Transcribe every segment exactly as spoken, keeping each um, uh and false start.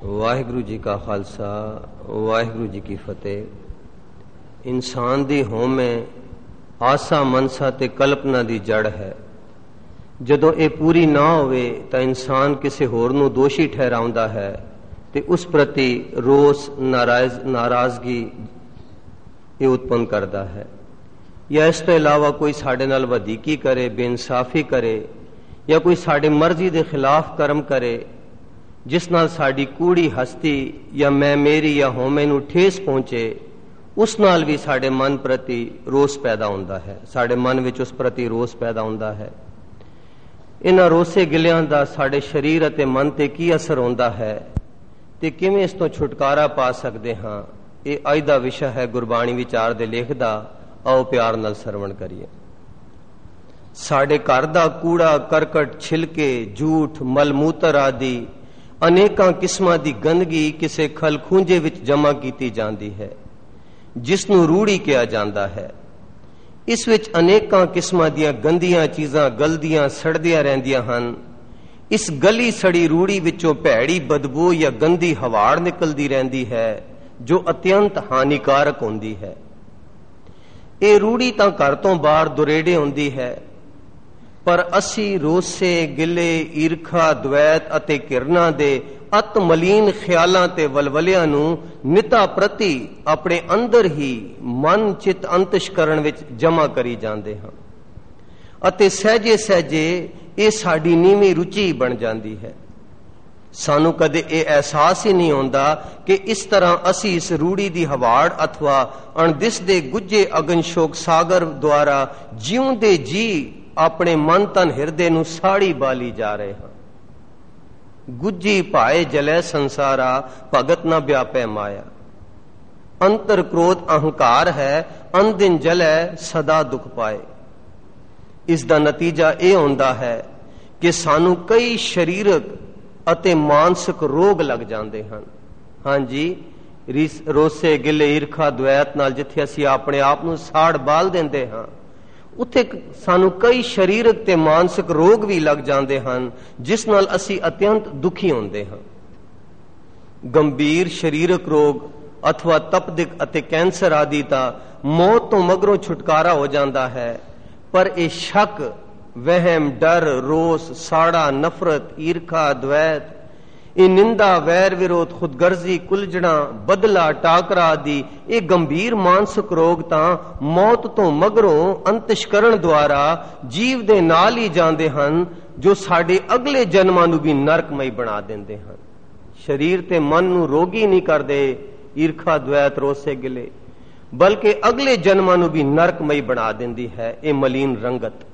ਵਾਹਿਗੁਰੂ ਜੀ ਕਾ ਖਾਲਸਾ ਵਾਹਿਗੁਰੂ ਜੀ ਕੀ ਫਤਿਹ। ਇਨਸਾਨ ਦੀ ਹਉਮੈ ਆਸਾ ਮਨਸਾ ਤੇ ਕਲਪਨਾ ਦੀ ਜੜ ਹੈ। ਜਦੋਂ ਇਹ ਪੂਰੀ ਨਾ ਹੋਵੇ ਤਾਂ ਇਨਸਾਨ ਕਿਸੇ ਹੋਰ ਨੂੰ ਦੋਸ਼ੀ ਠਹਿਰਾਉਂਦਾ ਹੈ ਤੇ ਉਸ ਪ੍ਰਤੀ ਰੋਸ ਨਾਰਾਜ਼ ਨਾਰਾਜ਼ਗੀ ਇਹ ਉਤਪੰਨ ਕਰਦਾ ਹੈ। ਜਾਂ ਇਸ ਤੋਂ ਇਲਾਵਾ ਕੋਈ ਸਾਡੇ ਨਾਲ ਵਧੀਕੀ ਕਰੇ, ਬੇਇਨਸਾਫੀ ਕਰੇ, ਜਾਂ ਕੋਈ ਸਾਡੀ ਮਰਜ਼ੀ ਦੇ ਖਿਲਾਫ ਕਰਮ ਕਰੇ ਜਿਸ ਨਾਲ ਸਾਡੀ ਕੂੜੀ ਹਸਤੀ ਜਾਂ ਮੈਂ ਮੇਰੀ ਜਾਂ ਹਉਮੈ ਨੂੰ ਠੇਸ ਪਹੁੰਚੇ, ਉਸ ਨਾਲ ਵੀ ਸਾਡੇ ਮਨ ਪ੍ਰਤੀ ਰੋਸ ਪੈਦਾ ਹੁੰਦਾ ਹੈ। ਸਾਡੇ ਮਨ ਵਿੱਚ ਉਸ ਪ੍ਰਤੀ ਰੋਸ ਪੈਦਾ ਹੁੰਦਾ ਹੈ। ਇਹਨਾਂ ਰੋਸੇ ਗਿਲਿਆਂ ਦਾ ਸਾਡੇ ਸਰੀਰ ਅਤੇ ਮਨ ਤੇ ਕੀ ਅਸਰ ਹੁੰਦਾ ਹੈ ਤੇ ਕਿਵੇਂ ਇਸ ਤੋਂ ਛੁਟਕਾਰਾ ਪਾ ਸਕਦੇ ਹਾਂ, ਇਹ ਅੱਜ ਦਾ ਵਿਸ਼ਾ ਹੈ ਗੁਰਬਾਣੀ ਵਿਚਾਰ ਦੇ ਲੇਖ ਦਾ। ਆਓ ਪਿਆਰ ਨਾਲ ਸਰਵਣ ਕਰੀਏ। ਸਾਡੇ ਘਰ ਦਾ ਕੂੜਾ ਕਰਕਟ, ਛਿਲਕੇ, ਝੂਠ, ਮਲ ਮੂਤਰ ਆਦਿ ਅਨੇਕਾਂ ਕਿਸਮਾਂ ਦੀ ਗੰਦਗੀ ਕਿਸੇ ਖਲਖੂੰਜੇ ਵਿੱਚ ਜਮ੍ਹਾਂ ਕੀਤੀ ਜਾਂਦੀ ਹੈ, ਜਿਸ ਨੂੰ ਰੂੜੀ ਕਿਹਾ ਜਾਂਦਾ ਹੈ। ਇਸ ਵਿੱਚ ਅਨੇਕਾਂ ਕਿਸਮਾਂ ਦੀਆਂ ਗੰਦੀਆਂ ਚੀਜ਼ਾਂ ਗਲਦੀਆਂ ਸੜਦੀਆਂ ਰਹਿੰਦੀਆਂ ਹਨ। ਇਸ ਗਲੀ ਸੜੀ ਰੂੜੀ ਵਿੱਚੋਂ ਭੈੜੀ ਬਦਬੂ ਜਾਂ ਗੰਦੀ ਹਵਾੜ ਨਿਕਲਦੀ ਰਹਿੰਦੀ ਹੈ, ਜੋ ਅਤਿਅੰਤ ਹਾਨੀਕਾਰਕ ਹੁੰਦੀ ਹੈ। ਇਹ ਰੂੜੀ ਤਾਂ ਘਰ ਤੋਂ ਬਾਹਰ ਦੁਰੇੜੇ ਹੁੰਦੀ ਹੈ, ਪਰ ਅਸੀਂ ਰੋਸੇ ਗਿਲੇ, ਈਰਖਾ, ਦਵੈਤ ਅਤੇ ਘਿਰਨਾ ਦੇ ਅਤ ਮਲੀਨ ਖਿਆਲਾਂ ਤੇ ਵਲਵਲਿਆਂ ਨੂੰ ਨਿਤਾ ਪ੍ਰਤੀ ਆਪਣੇ ਅੰਦਰ ਹੀ ਮਨ ਚਿਤ ਅੰਤਸ਼ਕਰਣ ਵਿੱਚ ਜਮ੍ਹਾਂ ਕਰੀ ਜਾਂਦੇ ਹਾਂ ਅਤੇ ਸਹਿਜੇ ਸਹਿਜੇ ਇਹ ਸਾਡੀ ਨੀਵੀਂ ਰੁਚੀ ਬਣ ਜਾਂਦੀ ਹੈ। ਸਾਨੂੰ ਕਦੇ ਇਹ ਅਹਿਸਾਸ ਹੀ ਨਹੀਂ ਹੁੰਦਾ ਕਿ ਇਸ ਤਰ੍ਹਾਂ ਅਸੀਂ ਇਸ ਰੂੜੀ ਦੀ ਹਵਾੜ ਅਥਵਾ ਅਣਦਿਸਦੇ ਗੁੱਝੇ ਅਗਨਸ਼ੋਕ ਸਾਗਰ ਦੁਆਰਾ ਜਿਉਂਦੇ ਜੀ ਆਪਣੇ ਮਨ ਤਨ ਹਿਰਦੇ ਨੂੰ ਸਾੜੀ ਬਾਲੀ ਜਾ ਰਹੇ ਹਾਂ। ਗੁੱਜੀ ਭਾਏ ਜਲੇ ਸੰਸਾਰਾ, ਭਗਤ ਨਾ ਵਿਆਪੈ ਮਾਇਆ। ਅੰਤਰ ਕ੍ਰੋਧ ਅਹੰਕਾਰ ਹੈ, ਅਨਦਿਨ ਜਲੇ ਸਦਾ ਦੁੱਖ ਪਾਏ। ਇਸ ਦਾ ਨਤੀਜਾ ਇਹ ਹੁੰਦਾ ਹੈ ਕਿ ਸਾਨੂੰ ਕਈ ਸਰੀਰਕ ਅਤੇ ਮਾਨਸਿਕ ਰੋਗ ਲੱਗ ਜਾਂਦੇ ਹਨ। ਹਾਂਜੀ, ਰੋਸੇ ਗਿਲੇ ਈਰਖਾ ਦਵੈਤ ਨਾਲ ਜਿੱਥੇ ਅਸੀਂ ਆਪਣੇ ਆਪ ਨੂੰ ਸਾੜ ਬਾਲ ਦਿੰਦੇ ਹਾਂ, ਉੱਥੇ ਸਾਨੂੰ ਕਈ ਸਰੀਰਕ ਤੇ ਮਾਨਸਿਕ ਰੋਗ ਵੀ ਲੱਗ ਜਾਂਦੇ ਹਨ, ਜਿਸ ਨਾਲ ਅਸੀਂ ਅਤਿਅੰਤ ਦੁਖੀ ਹੁੰਦੇ ਹਾਂ। ਗੰਭੀਰ ਸਰੀਰਕ ਰੋਗ ਅਥਵਾ ਤਪਦਿਕ ਅਤੇ ਕੈਂਸਰ ਆਦਿ ਤਾਂ ਮੌਤ ਤੋਂ ਮਗਰੋਂ ਛੁਟਕਾਰਾ ਹੋ ਜਾਂਦਾ ਹੈ, ਪਰ ਇਹ ਸ਼ੱਕ, ਵਹਿਮ, ਡਰ, ਰੋਸ, ਸਾੜਾ, ਨਫ਼ਰਤ, ਈਰਖਾ, ਦਵੈਤ, ਇਹ ਨਿੰਦਾ, ਵੈਰ ਵਿਰੋਧ, ਖੁਦਗਰਜ਼ੀ, ਕੁਲਝਣਾ, ਬਦਲਾ, ਟਾਕਰਾ ਆਦਿ ਇਹ ਗੰਭੀਰ ਮਾਨਸਿਕ ਰੋਗ ਤਾਂ ਮੌਤ ਤੋਂ ਮਗਰੋਂ ਅੰਤਸ਼ਕਰਣ ਦੁਆਰਾ ਜੀਵ ਦੇ ਨਾਲ ਹੀ ਜਾਂਦੇ ਹਨ, ਜੋ ਸਾਡੇ ਅਗਲੇ ਜਨਮਾਂ ਨੂੰ ਵੀ ਨਰਕਮਈ ਬਣਾ ਦਿੰਦੇ ਹਨ। ਸਰੀਰ ਤੇ ਮਨ ਨੂੰ ਰੋਗੀ ਨਹੀਂ ਕਰਦੇ ਈਰਖਾ, ਦਵੈਤ, ਰੋਸੇ ਗਿਲੇ, ਬਲਕਿ ਅਗਲੇ ਜਨਮਾਂ ਨੂੰ ਵੀ ਨਰਕਮਈ ਬਣਾ ਦਿੰਦੀ ਹੈ ਇਹ ਮਲੀਨ ਰੰਗਤ।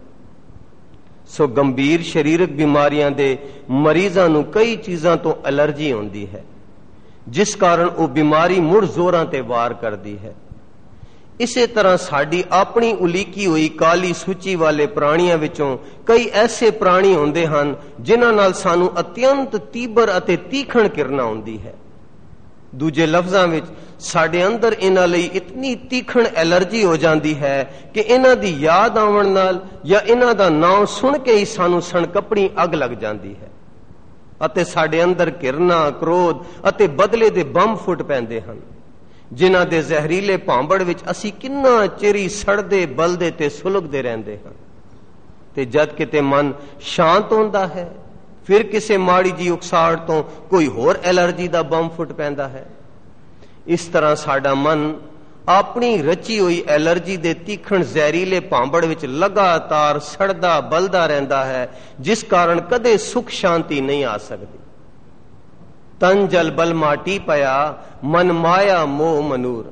ਸੋ ਗੰਭੀਰ ਸਰੀਰਕ ਬਿਮਾਰੀਆਂ ਦੇ ਮਰੀਜ਼ਾਂ ਨੂੰ ਕਈ ਚੀਜ਼ਾਂ ਤੋਂ ਐਲਰਜੀ ਹੁੰਦੀ ਹੈ, ਜਿਸ ਕਾਰਨ ਉਹ ਬਿਮਾਰੀ ਮੁੜ ਜ਼ੋਰਾਂ ਤੇ ਵਾਰ ਕਰਦੀ ਹੈ। ਇਸੇ ਤਰ੍ਹਾਂ ਸਾਡੀ ਆਪਣੀ ਉਲੀਕੀ ਹੋਈ ਕਾਲੀ ਸੂਚੀ ਵਾਲੇ ਪ੍ਰਾਣੀਆਂ ਵਿੱਚੋਂ ਕਈ ਐਸੇ ਪ੍ਰਾਣੀ ਹੁੰਦੇ ਹਨ ਜਿਨ੍ਹਾਂ ਨਾਲ ਸਾਨੂੰ ਅਤਿਅੰਤ ਤੀਬਰ ਅਤੇ ਤੀਖਣ ਕਿਰਨਾ ਹੁੰਦੀ ਹੈ। ਦੂਜੇ ਲਫ਼ਜ਼ਾਂ ਵਿੱਚ ਸਾਡੇ ਅੰਦਰ ਇਹਨਾਂ ਲਈ ਇਤਨੀ ਤੀਖਣ ਐਲਰਜੀ ਹੋ ਜਾਂਦੀ ਹੈ ਕਿ ਇਹਨਾਂ ਦੀ ਯਾਦ ਆਉਣ ਨਾਲ ਜਾਂ ਇਹਨਾਂ ਦਾ ਨਾਮ ਸੁਣ ਕੇ ਹੀ ਸਾਨੂੰ ਸਣਕਪਣੀ ਅੱਗ ਲੱਗ ਜਾਂਦੀ ਹੈ ਅਤੇ ਸਾਡੇ ਅੰਦਰ ਘਿਰਨਾ, ਕ੍ਰੋਧ ਅਤੇ ਬਦਲੇ ਦੇ ਬੰਬ ਫੁੱਟ ਪੈਂਦੇ ਹਨ, ਜਿਨ੍ਹਾਂ ਦੇ ਜ਼ਹਿਰੀਲੇ ਭਾਂਬੜ ਵਿੱਚ ਅਸੀਂ ਕਿੰਨਾ ਚਿਰ ਸੜਦੇ ਬਲਦੇ ਤੇ ਸੁਲਗਦੇ ਰਹਿੰਦੇ ਹਾਂ। ਤੇ ਜਦ ਕਿਤੇ ਮਨ ਸ਼ਾਂਤ ਹੁੰਦਾ ਹੈ, ਫਿਰ ਕਿਸੇ ਮਾੜੀ ਜੀ ਉਕਸਾਹਟ ਤੋਂ ਕੋਈ ਹੋਰ ਐਲਰਜੀ ਦਾ ਬੰਬ ਫੁੱਟ ਪੈਂਦਾ ਹੈ। ਇਸ ਤਰ੍ਹਾਂ ਸਾਡਾ ਮਨ ਆਪਣੀ ਰਚੀ ਹੋਈ ਐਲਰਜੀ ਦੇ ਤੀਖਣ ਜ਼ਹਿਰੀਲੇ ਭਾਂਬੜ ਵਿੱਚ ਲਗਾਤਾਰ ਸੜਦਾ ਬਲਦਾ ਰਹਿੰਦਾ ਹੈ, ਜਿਸ ਕਾਰਨ ਕਦੇ ਸੁਖ ਸ਼ਾਂਤੀ ਨਹੀਂ ਆ ਸਕਦੀ। ਤਨ ਜਲ ਬਲ ਮਾਟੀ ਪਿਆ, ਮਨ ਮਾਇਆ ਮੋਹ ਮਨੂਰ।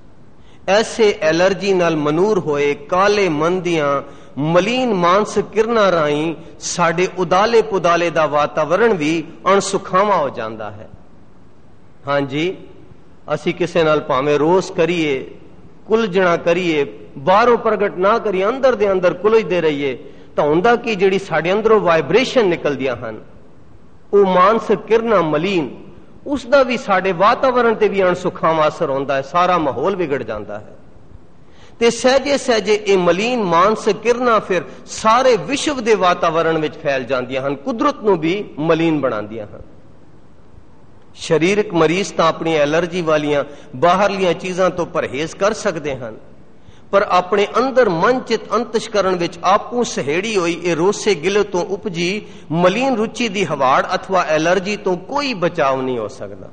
ਐਸੇ ਐਲਰਜੀ ਨਾਲ ਮਨੂਰ ਹੋਏ ਕਾਲੇ ਮਨ ਦੀਆਂ ਮਲੀਨ ਮਾਨਸਿਕ ਕਿਰਨਾਂ ਰਾਹੀਂ ਸਾਡੇ ਉਦਾਲੇ ਪੁਦਾਲੇ ਦਾ ਵਾਤਾਵਰਣ ਵੀ ਅਣਸੁਖਾਵਾਂ ਹੋ ਜਾਂਦਾ ਹੈ। ਹਾਂਜੀ, ਅਸੀਂ ਕਿਸੇ ਨਾਲ ਭਾਵੇਂ ਰੋਸ ਕਰੀਏ, ਕੁਲਝਣਾ ਕਰੀਏ, ਬਾਹਰੋਂ ਪ੍ਰਗਟ ਨਾ ਕਰੀਏ, ਅੰਦਰ ਦੇ ਅੰਦਰ ਕੁਲਝਦੇ ਰਹੀਏ, ਤਾਂ ਹੁੰਦਾ ਕਿ ਜਿਹੜੀ ਸਾਡੇ ਅੰਦਰੋਂ ਵਾਈਬ੍ਰੇਸ਼ਨ ਨਿਕਲਦੀਆਂ ਹਨ, ਉਹ ਮਾਨਸਿਕ ਕਿਰਨਾਂ ਮਲੀਨ, ਉਸ ਦਾ ਵੀ ਸਾਡੇ ਵਾਤਾਵਰਣ ਤੇ ਵੀ ਅਣਸੁਖਾਵਾਂ ਅਸਰ ਹੁੰਦਾ ਹੈ, ਸਾਰਾ ਮਾਹੌਲ ਵਿਗੜ ਜਾਂਦਾ ਹੈ। ਤੇ ਸਹਿਜੇ ਸਹਿਜੇ ਇਹ ਮਲੀਨ ਮਾਨਸਿਕ ਕਿਰਨਾਂ ਫਿਰ ਸਾਰੇ ਵਿਸ਼ਵ ਦੇ ਵਾਤਾਵਰਣ ਵਿੱਚ ਫੈਲ ਜਾਂਦੀਆਂ ਹਨ, ਕੁਦਰਤ ਨੂੰ ਵੀ ਮਲੀਨ ਬਣਾਉਂਦੀਆਂ ਹਨ। ਸਰੀਰਕ ਮਰੀਜ਼ ਤਾਂ ਆਪਣੀ ਐਲਰਜੀ ਵਾਲੀਆਂ ਬਾਹਰਲੀਆਂ ਚੀਜ਼ਾਂ ਤੋਂ ਪਰਹੇਜ਼ ਕਰ ਸਕਦੇ ਹਨ, ਪਰ ਆਪਣੇ ਅੰਦਰ ਮਨ ਚਿਤ ਅੰਤਸ਼ਕਰਨ ਵਿੱਚ ਆਪੂ ਸਹੇੜੀ ਹੋਈ ਇਹ ਰੋਸੇ ਗਿਲੇ ਤੋਂ ਉਪਜੀ ਮਲੀਨ ਰੁਚੀ ਦੀ ਹਵਾੜ ਅਥਵਾ ਐਲਰਜੀ ਤੋਂ ਕੋਈ ਬਚਾਵ ਨਹੀਂ ਹੋ ਸਕਦਾ।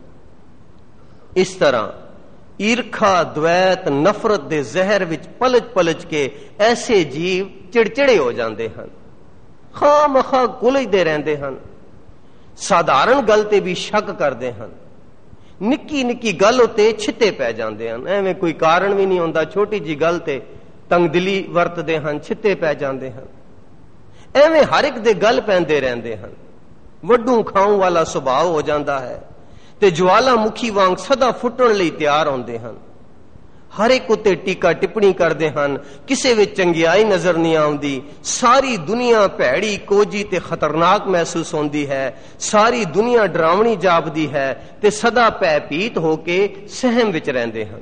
ਇਸ ਤਰ੍ਹਾਂ ਈਰਖਾ, ਦਵੈਤ, ਨਫ਼ਰਤ ਦੇ ਜ਼ਹਿਰ ਵਿੱਚ ਪਲਜ ਪਲਜ ਕੇ ਐਸੇ ਜੀਵ ਚਿੜਚਿੜੇ ਹੋ ਜਾਂਦੇ ਹਨ, ਖਾਂ ਮਖਾਂ ਕੁਲਝਦੇ ਰਹਿੰਦੇ ਹਨ, ਸਾਧਾਰਨ ਗੱਲ ਤੇ ਵੀ ਸ਼ੱਕ ਕਰਦੇ ਹਨ, ਨਿੱਕੀ ਨਿੱਕੀ ਗੱਲ ਉਤੇ ਛਿੱਤੇ ਪੈ ਜਾਂਦੇ ਹਨ, ਐਵੇਂ ਕੋਈ ਕਾਰਨ ਵੀ ਨਹੀਂ ਹੁੰਦਾ, ਛੋਟੀ ਜੀ ਗੱਲ ਤੇ ਤੰਗਦਿਲੀ ਵਰਤਦੇ ਹਨ, ਛਿੱਤੇ ਪੈ ਜਾਂਦੇ ਹਨ, ਐਵੇਂ ਹਰ ਇੱਕ ਦੇ ਗੱਲ ਪੈਂਦੇ ਰਹਿੰਦੇ ਹਨ, ਵੱਡੂ ਖਾਉ ਵਾਲਾ ਸੁਭਾਅ ਹੋ ਜਾਂਦਾ ਹੈ ਤੇ ਜਵਾਲਾਮੁਖੀ ਵਾਂਗ ਸਦਾ ਫੁੱਟਣ ਲਈ ਤਿਆਰ ਹੁੰਦੇ ਹਨ, ਹਰ ਇੱਕ ਉਤੇ ਟੀਕਾ ਟਿੱਪਣੀ ਕਰਦੇ ਹਨ, ਕਿਸੇ ਵਿੱਚ ਚੰਗਿਆਈ ਨਜ਼ਰ ਨਹੀਂ ਆਉਂਦੀ, ਸਾਰੀ ਦੁਨੀਆ ਭੈੜੀ, ਕੋਝੀ ਤੇ ਖਤਰਨਾਕ ਮਹਿਸੂਸ ਹੁੰਦੀ ਹੈ, ਸਾਰੀ ਦੁਨੀਆ ਡਰਾਵਣੀ ਜਾਪਦੀ ਹੈ ਤੇ ਸਦਾ ਭੈਭੀਤ ਹੋ ਕੇ ਸਹਿਮ ਵਿੱਚ ਰਹਿੰਦੇ ਹਨ।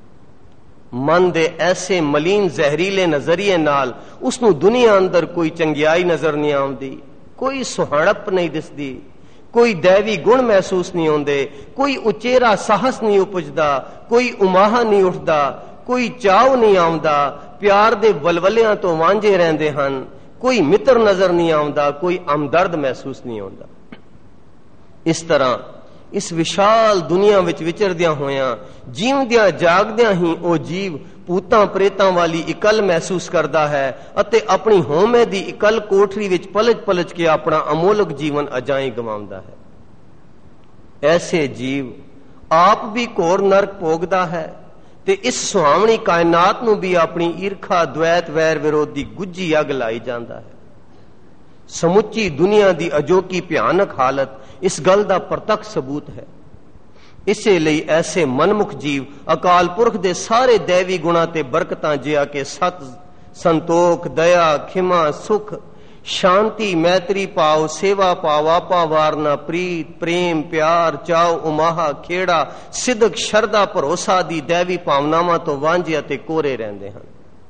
ਮਨ ਦੇ ਐਸੇ ਮਲੀਨ ਜ਼ਹਿਰੀਲੇ ਨਜ਼ਰੀਏ ਨਾਲ ਉਸ ਨੂੰ ਦੁਨੀਆ ਅੰਦਰ ਕੋਈ ਚੰਗਿਆਈ ਨਜ਼ਰ ਨਹੀਂ ਆਉਂਦੀ, ਕੋਈ ਸੁਹਣਪ ਨਹੀਂ ਦਿਸਦੀ, ਕੋਈ ਦੈਵੀ ਗੁਣ ਮਹਿਸੂਸ ਨਹੀਂ ਹੁੰਦੇ, ਕੋਈ ਉਚੇਰਾ ਸਾਹਸ ਨਹੀਂ ਉਪਜਦਾ, ਕੋਈ ਉਮਾਹਾ ਨਹੀਂ ਉੱਠਦਾ, ਕੋਈ ਚਾਅ ਨਹੀਂ ਆਉਂਦਾ, ਪਿਆਰ ਦੇ ਵਲਵਲਿਆਂ ਤੋਂ ਵਾਂਝੇ ਰਹਿੰਦੇ ਹਨ, ਕੋਈ ਮਿੱਤਰ ਨਜ਼ਰ ਨਹੀਂ ਆਉਂਦਾ, ਕੋਈ ਹਮਦਰਦ ਮਹਿਸੂਸ ਨਹੀਂ ਹੁੰਦਾ। ਇਸ ਤਰ੍ਹਾਂ ਇਸ ਵਿਸ਼ਾਲ ਦੁਨੀਆ ਵਿੱਚ ਵਿਚਰਦਿਆਂ ਹੋਇਆਂ ਜੀਵਦਿਆਂ ਜਾਗਦਿਆਂ ਹੀ ਉਹ ਜੀਵ ਭੂਤਾਂ ਪ੍ਰੇਤਾਂ ਵਾਲੀ ਇਕੱਲ ਮਹਿਸੂਸ ਕਰਦਾ ਹੈ ਅਤੇ ਆਪਣੀ ਹਉਮੈ ਦੀ ਇਕੱਲ ਕੋਠਰੀ ਵਿੱਚ ਪਲਜ ਪਲਜ ਕੇ ਆਪਣਾ ਅਮੋਲਕ ਜੀਵਨ ਅਜਾਈਂ ਗਵਾਉਂਦਾ ਹੈ। ਐਸੇ ਜੀਵ ਆਪ ਵੀ ਘੋਰ ਨਰਕ ਭੋਗਦਾ ਹੈ ਤੇ ਇਸ ਸੁਹਾਵਣੀ ਕਾਇਨਾਤ ਨੂੰ ਵੀ ਆਪਣੀ ਈਰਖਾ, ਦਵੈਤ, ਵੈਰ ਵਿਰੋਧ ਦੀ ਗੁੱਝੀ ਅੱਗ ਲਾਈ ਜਾਂਦਾ ਹੈ। ਸਮੁੱਚੀ ਦੁਨੀਆ ਦੀ ਅਜੋਕੀ ਭਿਆਨਕ ਹਾਲਤ ਇਸ ਗੱਲ ਦਾ ਪ੍ਰਤੱਖ ਸਬੂਤ ਹੈ। ਇਸੇ ਲਈ ਐਸੇ ਮਨਮੁਖ ਜੀਵ ਅਕਾਲ ਪੁਰਖ ਦੇ ਸਾਰੇ ਦੈਵੀ ਗੁਣਾਂ ਤੇ ਬਰਕਤਾਂ ਜਿਹਾ ਕਿ ਸਤ, ਸੰਤੋਖ, ਦਇਆ, ਖਿਮਾ, ਸੁਖ, ਸ਼ਾਂਤੀ, ਮੈਤਰੀ ਭਾਵ, ਸੇਵਾ ਭਾਵ, ਆਪਾ ਵਾਰਨਾ, ਪ੍ਰੀਤ, ਪ੍ਰੇਮ, ਪਿਆਰ, ਚਾਉ, ਉਮਾਹਾ, ਖੇੜਾ, ਸਿਦਕ, ਸ਼ਰਧਾ, ਭਰੋਸਾ ਦੀ ਦੈਵੀ ਭਾਵਨਾਵਾਂ ਤੋਂ ਵਾਂਝੇ ਅਤੇ ਕੋਰੇ ਰਹਿੰਦੇ ਹਨ।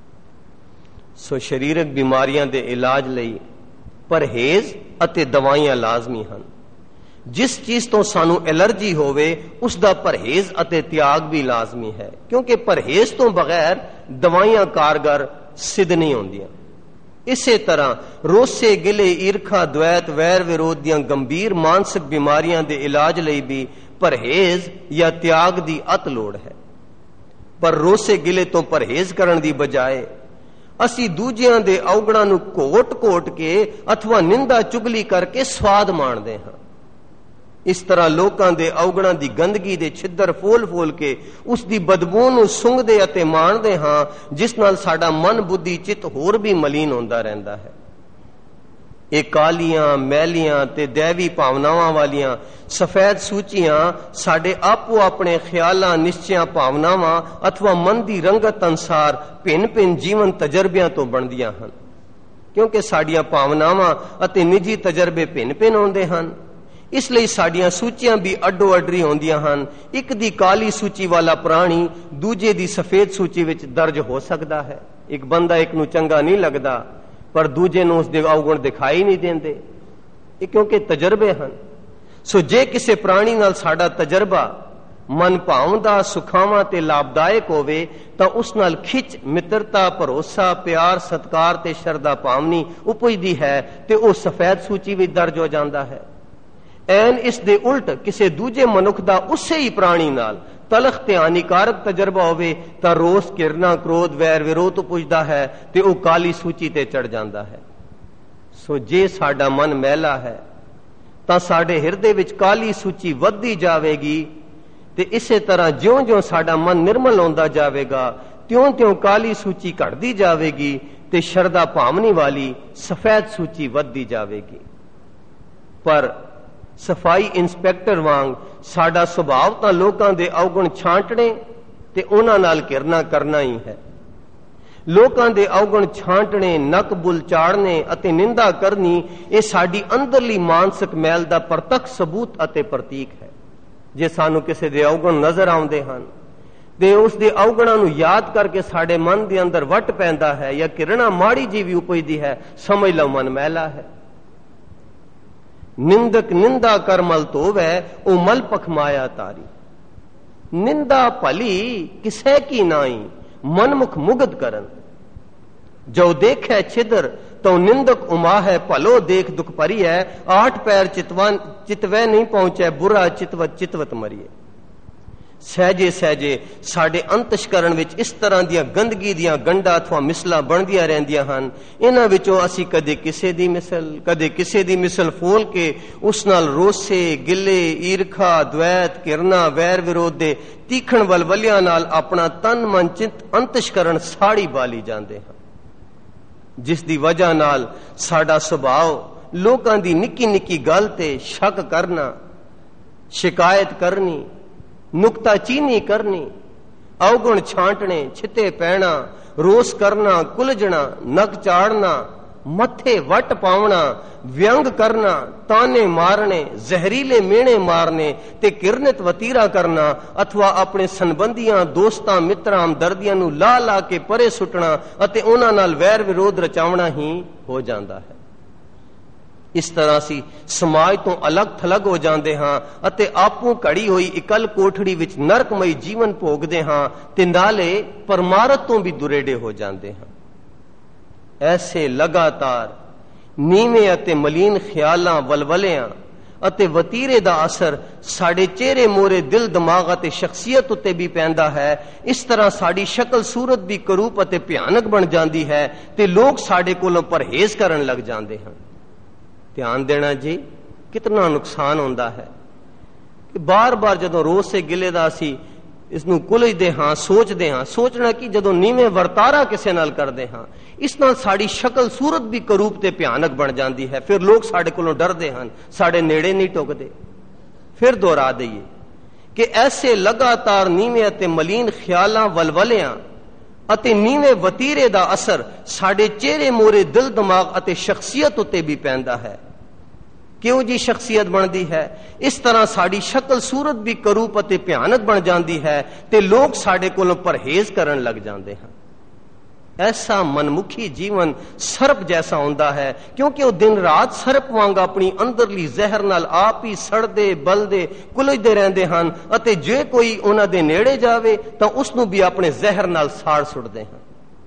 ਸੋ ਸਰੀਰਕ ਬਿਮਾਰੀਆਂ ਦੇ ਇਲਾਜ ਲਈ ਪਰਹੇਜ਼ ਅਤੇ ਦਵਾਈਆਂ ਲਾਜ਼ਮੀ ਹਨ। ਜਿਸ ਚੀਜ਼ ਤੋਂ ਸਾਨੂੰ ਐਲਰਜੀ ਹੋਵੇ ਉਸ ਦਾ ਪਰਹੇਜ਼ ਅਤੇ ਤਿਆਗ ਵੀ ਲਾਜ਼ਮੀ ਹੈ, ਕਿਉਂਕਿ ਪਰਹੇਜ਼ ਤੋਂ ਬਗੈਰ ਦਵਾਈਆਂ ਕਾਰਗਰ ਸਿੱਧ ਨਹੀਂ ਹੁੰਦੀਆਂ। ਇਸੇ ਤਰ੍ਹਾਂ ਰੋਸੇ, ਗਿਲੇ, ਈਰਖਾ, ਦਵੈਤ, ਵੈਰ ਵਿਰੋਧ ਦੀਆਂ ਗੰਭੀਰ ਮਾਨਸਿਕ ਬਿਮਾਰੀਆਂ ਦੇ ਇਲਾਜ ਲਈ ਵੀ ਪਰਹੇਜ਼ ਜਾਂ ਤਿਆਗ ਦੀ ਅਤ ਲੋੜ ਹੈ। ਪਰ ਰੋਸੇ ਗਿਲੇ ਤੋਂ ਪਰਹੇਜ਼ ਕਰਨ ਦੀ ਬਜਾਏ ਅਸੀਂ ਦੂਜਿਆਂ ਦੇ ਔਗਣਾਂ ਨੂੰ ਘੋਟ-ਘੋਟ ਕੇ ਅਥਵਾ ਨਿੰਦਾ ਚੁਗਲੀ ਕਰਕੇ ਸਵਾਦ ਮਾਣਦੇ ਹਾਂ। ਇਸ ਤਰ੍ਹਾਂ ਲੋਕਾਂ ਦੇ ਔਗਣਾਂ ਦੀ ਗੰਦਗੀ ਦੇ ਛਿੱਦਰ ਫੋਲ-ਫੋਲ ਕੇ ਉਸ ਦੀ ਬਦਬੂ ਨੂੰ ਸੁੰਘਦੇ ਅਤੇ ਮਾਣਦੇ ਹਾਂ, ਜਿਸ ਨਾਲ ਸਾਡਾ ਮਨ, ਬੁੱਧੀ, ਚਿੱਤ ਹੋਰ ਵੀ ਮਲੀਨ ਹੁੰਦਾ ਰਹਿੰਦਾ ਹੈ। ਇਹ ਕਾਲੀਆਂ, ਮੈਲੀਆਂ ਤੇ ਦੈਵੀ ਭਾਵਨਾਵਾਂ ਵਾਲੀਆਂ ਸਫੈਦ ਸੂਚੀਆਂ ਸਾਡੇ ਆਪੋ ਆਪਣੇ ਖਿਆਲਾਂ, ਨਿਸ਼ਚਿਆਂ, ਭਾਵਨਾਵਾਂ ਅਥਵਾ ਮਨ ਦੀ ਰੰਗਤ ਅਨੁਸਾਰ ਭਿੰਨ-ਭਿੰਨ ਜੀਵਨ ਤਜਰਬਿਆਂ ਤੋਂ ਬਣਦੀਆਂ ਹਨ, ਕਿਉਂਕਿ ਸਾਡੀਆਂ ਭਾਵਨਾਵਾਂ ਅਤੇ ਨਿੱਜੀ ਤਜਰਬੇ ਭਿੰਨ-ਭਿੰਨ ਹੁੰਦੇ ਹਨ। ਇਸ ਲਈ ਸਾਡੀਆਂ ਸੂਚੀਆਂ ਵੀ ਅੱਡੋ ਅੱਡਰੀ ਹੁੰਦੀਆਂ ਹਨ। ਇੱਕ ਦੀ ਕਾਲੀ ਸੂਚੀ ਵਾਲਾ ਪ੍ਰਾਣੀ ਦੂਜੇ ਦੀ ਸਫੇਦ ਸੂਚੀ ਵਿੱਚ ਦਰਜ ਹੋ ਸਕਦਾ ਹੈ। ਇੱਕ ਬੰਦਾ ਇੱਕ ਨੂੰ ਚੰਗਾ ਨਹੀਂ ਲੱਗਦਾ, ਪਰ ਦੂਜੇ ਨੂੰ ਉਸ ਦੇ ਔਗੁਣ ਦਿਖਾਈ ਨਹੀਂ ਦਿੰਦੇ, ਇਹ ਕਿਉਂਕਿ ਤਜਰਬੇ ਹਨ। ਸੋ ਜੇ ਕਿਸੇ ਪ੍ਰਾਣੀ ਨਾਲ ਸਾਡਾ ਤਜਰਬਾ ਮਨ ਭਾਉਂਦਾ, ਸੁਖਾਵਾਂ ਤੇ ਲਾਭਦਾਇਕ ਹੋਵੇ ਤਾਂ ਉਸ ਨਾਲ ਖਿੱਚ, ਮਿੱਤਰਤਾ, ਭਰੋਸਾ, ਪਿਆਰ, ਸਤਕਾਰ ਤੇ ਸ਼ਰਧਾ ਭਾਵਨੀ ਉਪਜਦੀ ਹੈ ਤੇ ਉਹ ਸਫੈਦ ਸੂਚੀ ਵਿੱਚ ਦਰਜ ਹੋ ਜਾਂਦਾ ਹੈ। ਐਨ ਇਸ ਦੇ ਉਲਟ ਕਿਸੇ ਦੂਜੇ ਮਨੁੱਖ ਦਾ ਉਸੇ ਹੀ ਪ੍ਰਾਣੀ ਨਾਲ ਤਲਖ ਤੇ ਹਾਨੀਕਾਰਕ ਤਜਰਬਾ ਹੋਵੇ ਤਾਂ ਰੋਸ, ਘਿਰਨਾ, ਕ੍ਰੋਧ, ਵੈਰ ਵਿਰੋਧ ਉਪਜਦਾ ਹੈ ਤੇ ਉਹ ਕਾਲੀ ਸੂਚੀ ਤੇ ਚੜ ਜਾਂਦਾ ਹੈ। ਸੋ ਜੇ ਸਾਡਾ ਮਨ ਮੈਲਾ ਹੈ ਤਾਂ ਸਾਡੇ ਹਿਰਦੇ ਵਿੱਚ ਕਾਲੀ ਸੂਚੀ ਵੱਧਦੀ ਜਾਵੇਗੀ ਤੇ ਇਸੇ ਤਰ੍ਹਾਂ ਜਿਉਂ-ਜਿਉਂ ਸਾਡਾ ਮਨ ਨਿਰਮਲ ਹੁੰਦਾ ਜਾਵੇਗਾ ਤਿਉਂ-ਤਿਉਂ ਕਾਲੀ ਸੂਚੀ ਘਟਦੀ ਜਾਵੇਗੀ ਤੇ ਸ਼ਰਧਾ ਭਾਵਨੀ ਵਾਲੀ ਸਫੈਦ ਸੂਚੀ ਵੱਧਦੀ ਜਾਵੇਗੀ। ਪਰ ਸਫਾਈ ਇੰਸਪੈਕਟਰ ਵਾਂਗ ਸਾਡਾ ਸੁਭਾਅ ਤਾਂ ਲੋਕਾਂ ਦੇ ਔਗਣ ਛਾਂਟਣੇ ਤੇ ਉਹਨਾਂ ਨਾਲ ਘਿਰਨਾ ਕਰਨਾ ਹੀ ਹੈ। ਲੋਕਾਂ ਦੇ ਔਗਣ ਛਾਂਟਣੇ, ਨੱਕ ਬੁੱਲ ਚਾੜਨੇ ਅਤੇ ਨਿੰਦਾ ਕਰਨੀ ਇਹ ਸਾਡੀ ਅੰਦਰਲੀ ਮਾਨਸਿਕ ਮੈਲ ਦਾ ਪ੍ਰਤੱਖ ਸਬੂਤ ਅਤੇ ਪ੍ਰਤੀਕ ਹੈ। ਜੇ ਸਾਨੂੰ ਕਿਸੇ ਦੇ ਔਗਣ ਨਜ਼ਰ ਆਉਂਦੇ ਹਨ ਤੇ ਉਸ ਦੇ ਔਗਣਾਂ ਨੂੰ ਯਾਦ ਕਰਕੇ ਸਾਡੇ ਮਨ ਦੇ ਅੰਦਰ ਵੱਟ ਪੈਂਦਾ ਹੈ ਜਾਂ ਘਿਰਣਾ ਮਾੜੀ ਜੀ ਵੀ ਉਪਜਦੀ ਹੈ, ਸਮਝ ਲਓ ਮਨ ਮੈਲਾ ਹੈ। ਨਿੰਦਕ ਨਿੰਦਾ ਕਰ ਮਲ ਧੋਵੈ, ਉਹ ਮਲ ਪਖਮਾਇਆ ਤਾਰੀ। ਨਿੰਦਾ ਭਲੀ ਕਿਸੈ ਕੀ ਨਾਈ, ਮਨਮੁਖ ਮੁਗਧ ਕਰਨ। ਜੋ ਦੇਖੈ ਛਿਦਰ ਤਉ ਨਿੰਦਕ ਉਮਾ ਹੈ, ਭਲੋ ਦੇਖ ਦੁਖ ਭਰੀ ਹੈ। ਆਠ ਪੈਰ ਚਿਤਵਨ ਚਿਤਵੈ ਨਹੀਂ ਪਹੁੰਚੈ, ਬੁਰਾ ਚਿਤਵਤ ਚਿਤਵਤ ਮਰੀਏ। ਸਹਿਜੇ ਸਹਿਜੇ ਸਾਡੇ ਅੰਤਸ਼ਕਰਨ ਵਿੱਚ ਇਸ ਤਰ੍ਹਾਂ ਦੀਆਂ ਗੰਦਗੀ ਦੀਆਂ ਗੰਢਾਂ ਅਥਵਾ ਮਿਸਲਾਂ ਬਣਦੀਆਂ ਰਹਿੰਦੀਆਂ ਹਨ। ਇਹਨਾਂ ਵਿੱਚੋਂ ਅਸੀਂ ਕਦੇ ਕਿਸੇ ਦੀ ਮਿਸਲ ਕਦੇ ਕਿਸੇ ਦੀ ਮਿਸਲ ਫੋਲ ਕੇ ਉਸ ਨਾਲ ਰੋਸੇ, ਗਿੱਲੇ, ਈਰਖਾ, ਦਵੈਤ, ਘਿਰਨਾ, ਵੈਰ ਵਿਰੋਧ ਦੇ ਤੀਖਣ ਵਲਵਲਿਆਂ ਨਾਲ ਆਪਣਾ ਤਨ ਮਨ ਚਿੱਤ ਅੰਤਸ਼ਕਰਨ ਸਾੜੀ ਬਾਲੀ ਜਾਂਦੇ ਹਾਂ, ਜਿਸ ਦੀ ਵਜ੍ਹਾ ਨਾਲ ਸਾਡਾ ਸੁਭਾਅ ਲੋਕਾਂ ਦੀ ਨਿੱਕੀ ਨਿੱਕੀ ਗੱਲ ਤੇ ਸ਼ੱਕ ਕਰਨਾ, ਸ਼ਿਕਾਇਤ ਕਰਨੀ, ਨੁਕਤਾਚੀਨੀ ਕਰਨੀ, ਅਵਗੁਣ ਛਾਂਟਣੇ, ਛਿੱਤੇ ਪੈਣਾ, ਰੋਸ ਕਰਨਾ, ਕੁਲਝਣਾ, ਨਕ ਚਾੜਨਾ, ਮੱਥੇ ਵੱਟ ਪਾਉਣਾ, ਵਿਅੰਗ ਕਰਨਾ, ਤਾਨੇ ਮਾਰਨੇ, ਜ਼ਹਿਰੀਲੇ ਮਿਹਣੇ ਮਾਰਨੇ ਤੇ ਕਿਰਨਿਤ ਵਤੀਰਾ ਕਰਨਾ, ਅਥਵਾ ਆਪਣੇ ਸੰਬੰਧੀਆਂ, ਦੋਸਤਾਂ, ਮਿੱਤਰਾਂ, ਹਮਦਰਦੀਆਂ ਨੂੰ ਲਾ ਲਾ ਕੇ ਪਰੇ ਸੁੱਟਣਾ ਅਤੇ ਉਹਨਾਂ ਨਾਲ ਵੈਰ ਵਿਰੋਧ ਰਚਾਉਣਾ ਹੀ ਹੋ ਜਾਂਦਾ ਹੈ। ਇਸ ਤਰ੍ਹਾਂ ਅਸੀਂ ਸਮਾਜ ਤੋਂ ਅਲੱਗ ਥਲੱਗ ਹੋ ਜਾਂਦੇ ਹਾਂ ਅਤੇ ਆਪੂ ਘੜੀ ਹੋਈ ਇਕੱਲ ਕੋਠੜੀ ਵਿੱਚ ਨਰਕਮਈ ਜੀਵਨ ਭੋਗਦੇ ਹਾਂ ਤੇ ਨਾਲੇ ਪਰਮਾਰਥ ਤੋਂ ਵੀ ਦੁਰੇਡੇ ਹੋ ਜਾਂਦੇ ਹਾਂ। ਐਸੇ ਲਗਾਤਾਰ ਨੀਵੇਂ ਅਤੇ ਮਲੀਨ ਖਿਆਲਾਂ, ਵਲਵਲਿਆਂ ਅਤੇ ਵਤੀਰੇ ਦਾ ਅਸਰ ਸਾਡੇ ਚਿਹਰੇ ਮੋਹਰੇ, ਦਿਲ, ਦਿਮਾਗ ਅਤੇ ਸ਼ਖਸੀਅਤ ਉੱਤੇ ਵੀ ਪੈਂਦਾ ਹੈ। ਇਸ ਤਰ੍ਹਾਂ ਸਾਡੀ ਸ਼ਕਲ ਸੂਰਤ ਵੀ ਕਰੂਪ ਅਤੇ ਭਿਆਨਕ ਬਣ ਜਾਂਦੀ ਹੈ ਤੇ ਲੋਕ ਸਾਡੇ ਕੋਲੋਂ ਪਰਹੇਜ਼ ਕਰਨ ਲੱਗ ਜਾਂਦੇ ਹਨ। ਧਿਆਨ ਦੇਣਾ ਜੀ, ਕਿਤਨਾ ਨੁਕਸਾਨ ਹੁੰਦਾ ਹੈ ਕਿ ਬਾਰ-ਬਾਰ ਜਦੋਂ ਰੋਸ ਸੇ ਗਿਲੇ ਦਾ ਅਸੀਂ ਇਸ ਨੂੰ ਕੁਲਝਦੇ ਹਾਂ, ਸੋਚਦੇ ਹਾਂ। ਸੋਚਣਾ ਕਿ ਜਦੋਂ ਨੀਵੇਂ ਵਰਤਾਰਾ ਕਿਸੇ ਨਾਲ ਕਰਦੇ ਹਾਂ, ਇਸ ਨਾਲ ਸਾਡੀ ਸ਼ਕਲ ਸੂਰਤ ਵੀ ਕਰੂਪ ਤੇ ਭਿਆਨਕ ਬਣ ਜਾਂਦੀ ਹੈ। ਫਿਰ ਲੋਕ ਸਾਡੇ ਕੋਲੋਂ ਡਰਦੇ ਹਨ, ਸਾਡੇ ਨੇੜੇ ਨਹੀਂ ਟੁਕਦੇ। ਫਿਰ ਦੁਹਰਾ ਦਈਏ ਕਿ ਐਸੇ ਲਗਾਤਾਰ ਨੀਵੇਂ ਅਤੇ ਮਲੀਨ ਖਿਆਲਾਂ, ਵਲਵਲਿਆਂ ਅਤੇ ਨੀਵੇਂ ਵਤੀਰੇ ਦਾ ਅਸਰ ਸਾਡੇ ਚਿਹਰੇ ਮੋਹਰੇ, ਦਿਲ, ਦਿਮਾਗ ਅਤੇ ਸ਼ਖਸੀਅਤ ਉੱਤੇ ਵੀ ਪੈਂਦਾ ਹੈ। ਕਿਉਂ ਜੀ ਸ਼ਖਸੀਅਤ ਬਣਦੀ ਹੈ? ਇਸ ਤਰ੍ਹਾਂ ਸਾਡੀ ਸ਼ਕਲ ਸੂਰਤ ਵੀ ਕਰੂਪ ਅਤੇ ਭਿਆਨਕ ਬਣ ਜਾਂਦੀ ਹੈ ਤੇ ਲੋਕ ਸਾਡੇ ਕੋਲੋਂ ਪਰਹੇਜ਼ ਕਰਨ ਲੱਗ ਜਾਂਦੇ ਹਨ। ਐਸਾ ਮਨਮੁਖੀ ਜੀਵਨ ਸਰਪ ਜੈਸਾ ਹੁੰਦਾ ਹੈ, ਕਿਉਂਕਿ ਉਹ ਦਿਨ ਰਾਤ ਸਰਪ ਵਾਂਗ ਆਪਣੀ ਅੰਦਰਲੀ ਜ਼ਹਿਰ ਨਾਲ ਆਪ ਹੀ ਸੜਦੇ, ਬਲਦੇ, ਕੁਲਝਦੇ ਰਹਿੰਦੇ ਹਨ ਅਤੇ ਜੇ ਕੋਈ ਉਹਨਾਂ ਦੇ ਨੇੜੇ ਜਾਵੇ ਤਾਂ ਉਸ ਨੂੰ ਵੀ ਆਪਣੇ ਜ਼ਹਿਰ ਨਾਲ ਸਾੜ ਸੁੱਟਦੇ ਹਨ।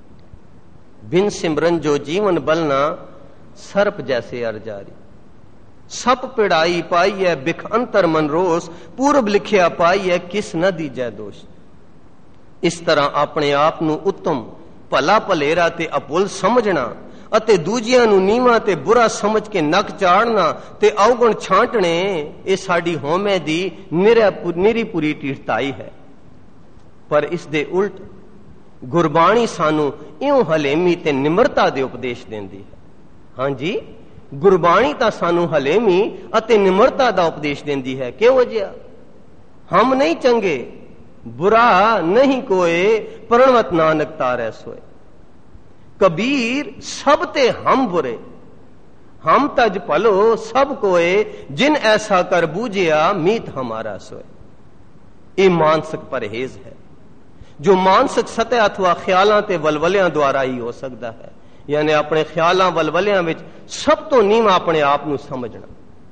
ਬਿਨ ਸਿਮਰਨ ਜੋ ਜੀਵਨ ਬਲਣਾ, ਸਰਪ ਜੈਸੇ ਅਰ ਜਾਰੀ। ਸਪ ਪਿੜਾਈ ਪਾਈ ਹੈ ਬਿਖ ਅੰਤਰ ਮਨ ਰੋਸ, ਪੂਰਬ ਲਿਖਿਆ ਪਾਈ ਹੈ ਕਿਸ ਨ ਦੀਜੈ ਦੋਸ਼। ਇਸ ਤਰ੍ਹਾਂ ਆਪਣੇ ਆਪ ਨੂੰ ਉੱਤਮ, ਭਲਾ ਭਲੇਰਾ ਤੇ ਅਪੁੱਲ ਸਮਝਣਾ ਅਤੇ ਦੂਜਿਆਂ ਨੂੰ ਨੀਵਾਂ ਤੇ ਬੁਰਾ ਸਮਝ ਕੇ ਨੱਕ ਚਾੜਨਾ ਤੇ ਅਵਗੁਣ ਛਾਂਟਣੇ, ਇਹ ਸਾਡੀ ਹਉਮੈ ਦੀ ਨਿਰੀ ਪੂਰੀ ਢੀਠਤਾਈ ਹੈ। ਪਰ ਇਸ ਦੇ ਉਲਟ ਗੁਰਬਾਣੀ ਸਾਨੂੰ ਇਉਂ ਹਲੇਮੀ ਤੇ ਨਿਮਰਤਾ ਦੇ ਉਪਦੇਸ਼ ਦਿੰਦੀ ਹੈ। ਹਾਂਜੀ, ਗੁਰਬਾਣੀ ਤਾਂ ਸਾਨੂੰ ਹਲੇਮੀ ਅਤੇ ਨਿਮਰਤਾ ਦਾ ਉਪਦੇਸ਼ ਦਿੰਦੀ ਹੈ। ਕਿਉਂ ਜਿਹਾ? ਹਮ ਨਹੀਂ ਚੰਗੇ, बुरा नहीं कोए, प्रणवत नानक तारै सोए। कबीर सब ते हम बुरे, हम तज भलो सब कोए, जिन ऐसा कर बूझिया मीत हमारा सोए। ये मानसिक परहेज है जो मानसिक सतह अथवा ख्यालों ते वलवलियां द्वारा ही हो सकता है। यानी अपने ख्यालों वलवलियां विच सब तो नीवा अपने आप नूं समझना।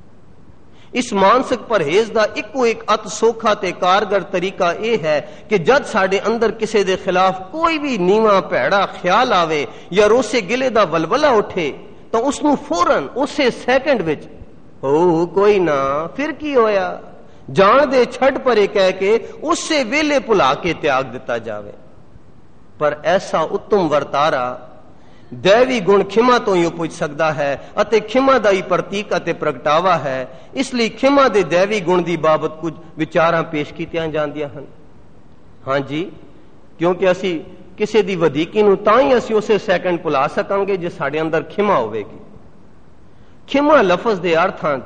इस मानसिक परहेज का इको एक अत सौखा ते कारगर तरीका यह है कि जब साडे अंदर किसी के खिलाफ कोई भी नीवा भैड़ा ख्याल आवे या रोसे गिले का वलवला उठे तो उसनूं फौरन उसे सैकंड विच हो कोई ना फिर की होया जान दे छड़ परे कह के उसे वेले भुला के त्याग दिता जावे। पर ऐसा उत्तम वर्तारा दैवी गुण खिमा तो ही पुज सकता है अते खिमा का ही प्रतीक अते प्रगटावा है। इसलिए खिमा के दैवी गुण की बाबत कुछ विचारां पेश कीतियां जांदियां हन। हाँ जी, क्योंकि असी किसी की वधीकी नूं तां ही असी उसे सैकंड भुला सकांगे जे साडे अंदर खिमा होवेगी। खिमा लफज के अर्थां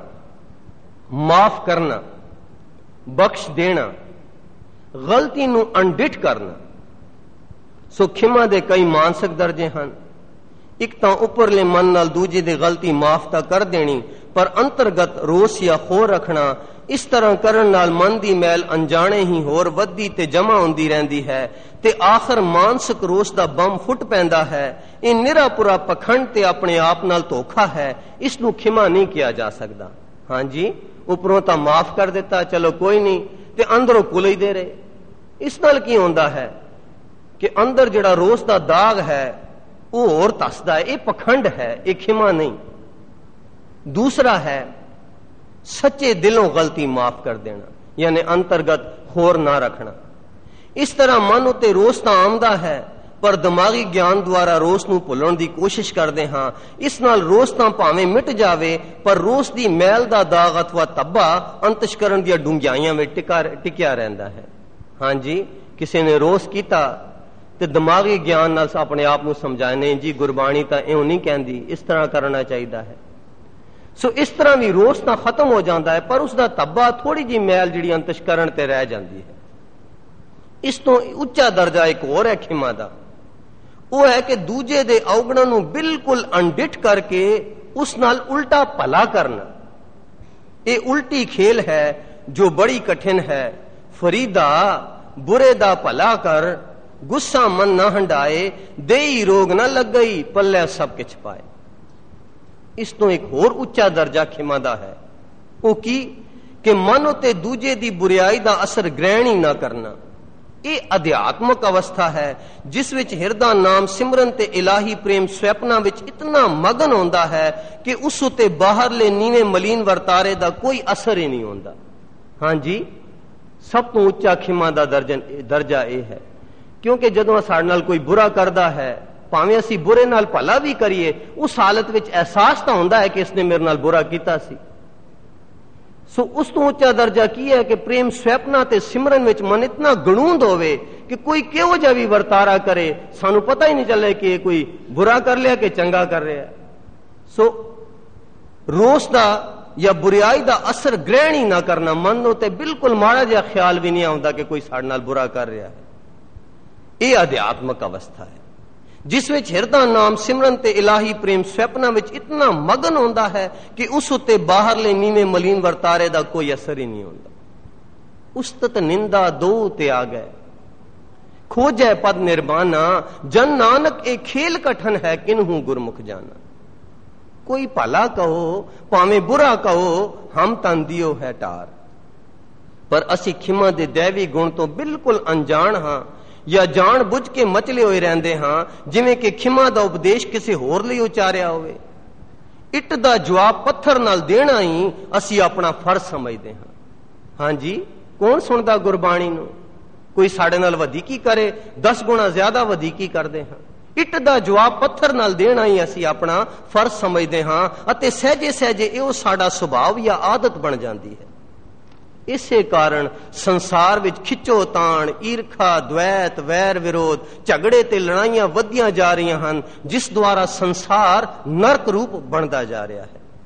माफ करना, बख्श देना, गलती नूं अनडिठ करना। सो खिमा के कई मानसिक दर्जे हैं। एक तो उपरले मन नाल दूजे दी गलती माफ तो कर देनी, पर अंतरगत रोस या खो रखना, इस तरह करन नाल मन दी मैल अनजाने ही होर वधी ते जमा होंदी रहंदी है ते आखिर मानसिक रोस दा बम फुट पैंदा है। इन निरापुरा पखंड ते अपने आप नाल धोखा है। इसनूं खिमा नहीं किया जा सकदा। हाँ जी, उपरों तो माफ कर दिता, चलो कोई नहीं, ते अंदरों कुल ही दे रहे। इस नाल की होंदा है कि अंदर जिहड़ा रोस दा दाग है वो होर तसदा है। ये पखंड है, ये खिमा नहीं। दूसरा है सच्चे दिलों गलती माफ कर देना, यानी अंतर्गत होर ना रखना। इस तरह मन उत्ते रोस तां आमदा है, पर दिमागी ज्ञान द्वारा रोस नूं भुल्लण दी कोशिश करदे हां। इस नाल रोस तां भावें मिट जावे, पर रोस दी मैल दा दाग अथवा तब्बा अंतशकरण दी डूंघाइयां विच टिका टिकिया रहिंदा है। हां जी, किसी ने रोस कीता ते दिमागी ज्ञान नाल अपने आप नूं समझाए, नहीं जी गुरबाणी तां इउं नहीं कहंदी, इस तरह करना चाहिदा है। सो इस तरह भी रोस तां खत्म हो जाता है, पर उसका तब्बा थोड़ी जी मैल जिहड़ी अंतशकरण ते रह जाती है। इस तो उच्चा दर्जा एक होर है खिमा दा, वो है कि दूजे दे अवगुणां नूं बिल्कुल अनडिठ करके उस नाल उल्टा भला करना। ये उल्टी खेल है जो बड़ी कठिन है। फरीदा बुरे दा भला कर, गुस्सा मन ना हंडाए, देई रोग ना लग गई, पल्ले सब किछ पाए। इस तो एक होर उच्चा दर्जा खिमा दा है, वो की कि मन उते दूजे दी बुराई दा असर ग्रहण ही ना करना। ये अध्यात्मक अवस्था है जिस विच हिरदा नाम सिमरन ते इलाही प्रेम स्वप्ना विच इतना मगन होंदा है कि उस उते बाहरले नीवे मलीन वर्तारे दा कोई असर ही नहीं होंदा। हां जी, सब तो उच्चा खिमा दा दर्जा यह है, क्योंकि जदों साडे नाल कोई बुरा करदा है, भावें असी बुरे नाल भला भी करिए, उस हालत विच एहसास तो होंदा है कि इसने मेरे नाल बुरा कीता सी। सो उस तो उच्चा दर्जा की है कि प्रेम स्वप्ना ते सिमरन विच मन इतना गणूंद होवे कि कोई किहो जिहा भी वर्तारा करे, सानू पता ही नहीं चले कि कोई बुरा कर लिया कि चंगा कर रहा है। सो रोस दा या बुराई दा असर ग्रहण ही ना करना, मन उते बिल्कुल माड़ा जिहा ख्याल भी नहीं आउंदा कि कोई साडे नाल बुरा कर रहा है। यह अध्यात्मक अवस्था है जिस विच हिरदा नाम सिमरन ते इलाही प्रेम स्वप्ना विच इतना मगन होंदा है कि उस उत्ते बाहरले नीवे मलीन वर्तारे दा कोई असर ही नहीं होंदा। उस्तत निंदा दो ते आ गए, खोजै पद निर्बाना, जन नानक ए खेल कठन है, किन्हू गुरमुख जाना। कोई भला कहो भावें बुरा कहो, हम तन दियो है टार। पर असी खिमा दे दैवी गुण तो बिल्कुल अनजान हां, या जान बुझ के मचले हुए रहंदे हां, जिवें कि खिमा दा उपदेश किसी होर लई उचारिया होवे। इट दा जवाब पत्थर नाल देना ही असी अपना फर्ज समझदे हां। हां जी, कौन सुनदा गुरबाणी नूं? कोई साडे नाल वधीकी करे, दस गुणा ज्यादा वधीकी करदे हां। इट दा जवाब पत्थर नाल देना ही असी अपना फर्ज समझदे हां, अते सहजे सहजे इहो साडा सुभाव या आदत बन जाती है। इसे कारण संसार विच खिचो ताण, ईरखा, द्वैत, वैर विरोध, झगड़े ते लड़ाइयां वधियां जा रही हैं, जिस द्वारा संसार नरक रूप बनता जा रहा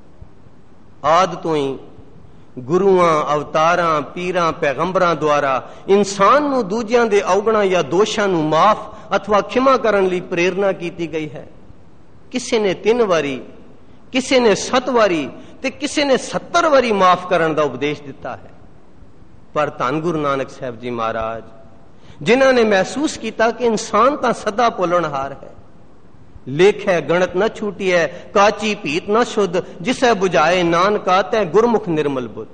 है। आद तो ही गुरुआं, अवतारां, पीरां, पैगंबरां द्वारा इंसान नूं दूजियां दे अवगुणां या दोषां नूं माफ अथवा खिमा करन लई प्रेरणा की गई है। किसी ने तीन वारी, किसी ने सत वारी ते किसी ने सत्तर वारी माफ करन दा उपदेश दिता है। पर धन गुरु नानक साहब जी महाराज, जिन्होंने महसूस किया कि इंसान तो सदा भुलणहार है, लेख है गणत न छूटी है, काची भीत न शुद्ध, जिसे बुझाए नानका तै गुरमुख निर्मल बुद्ध।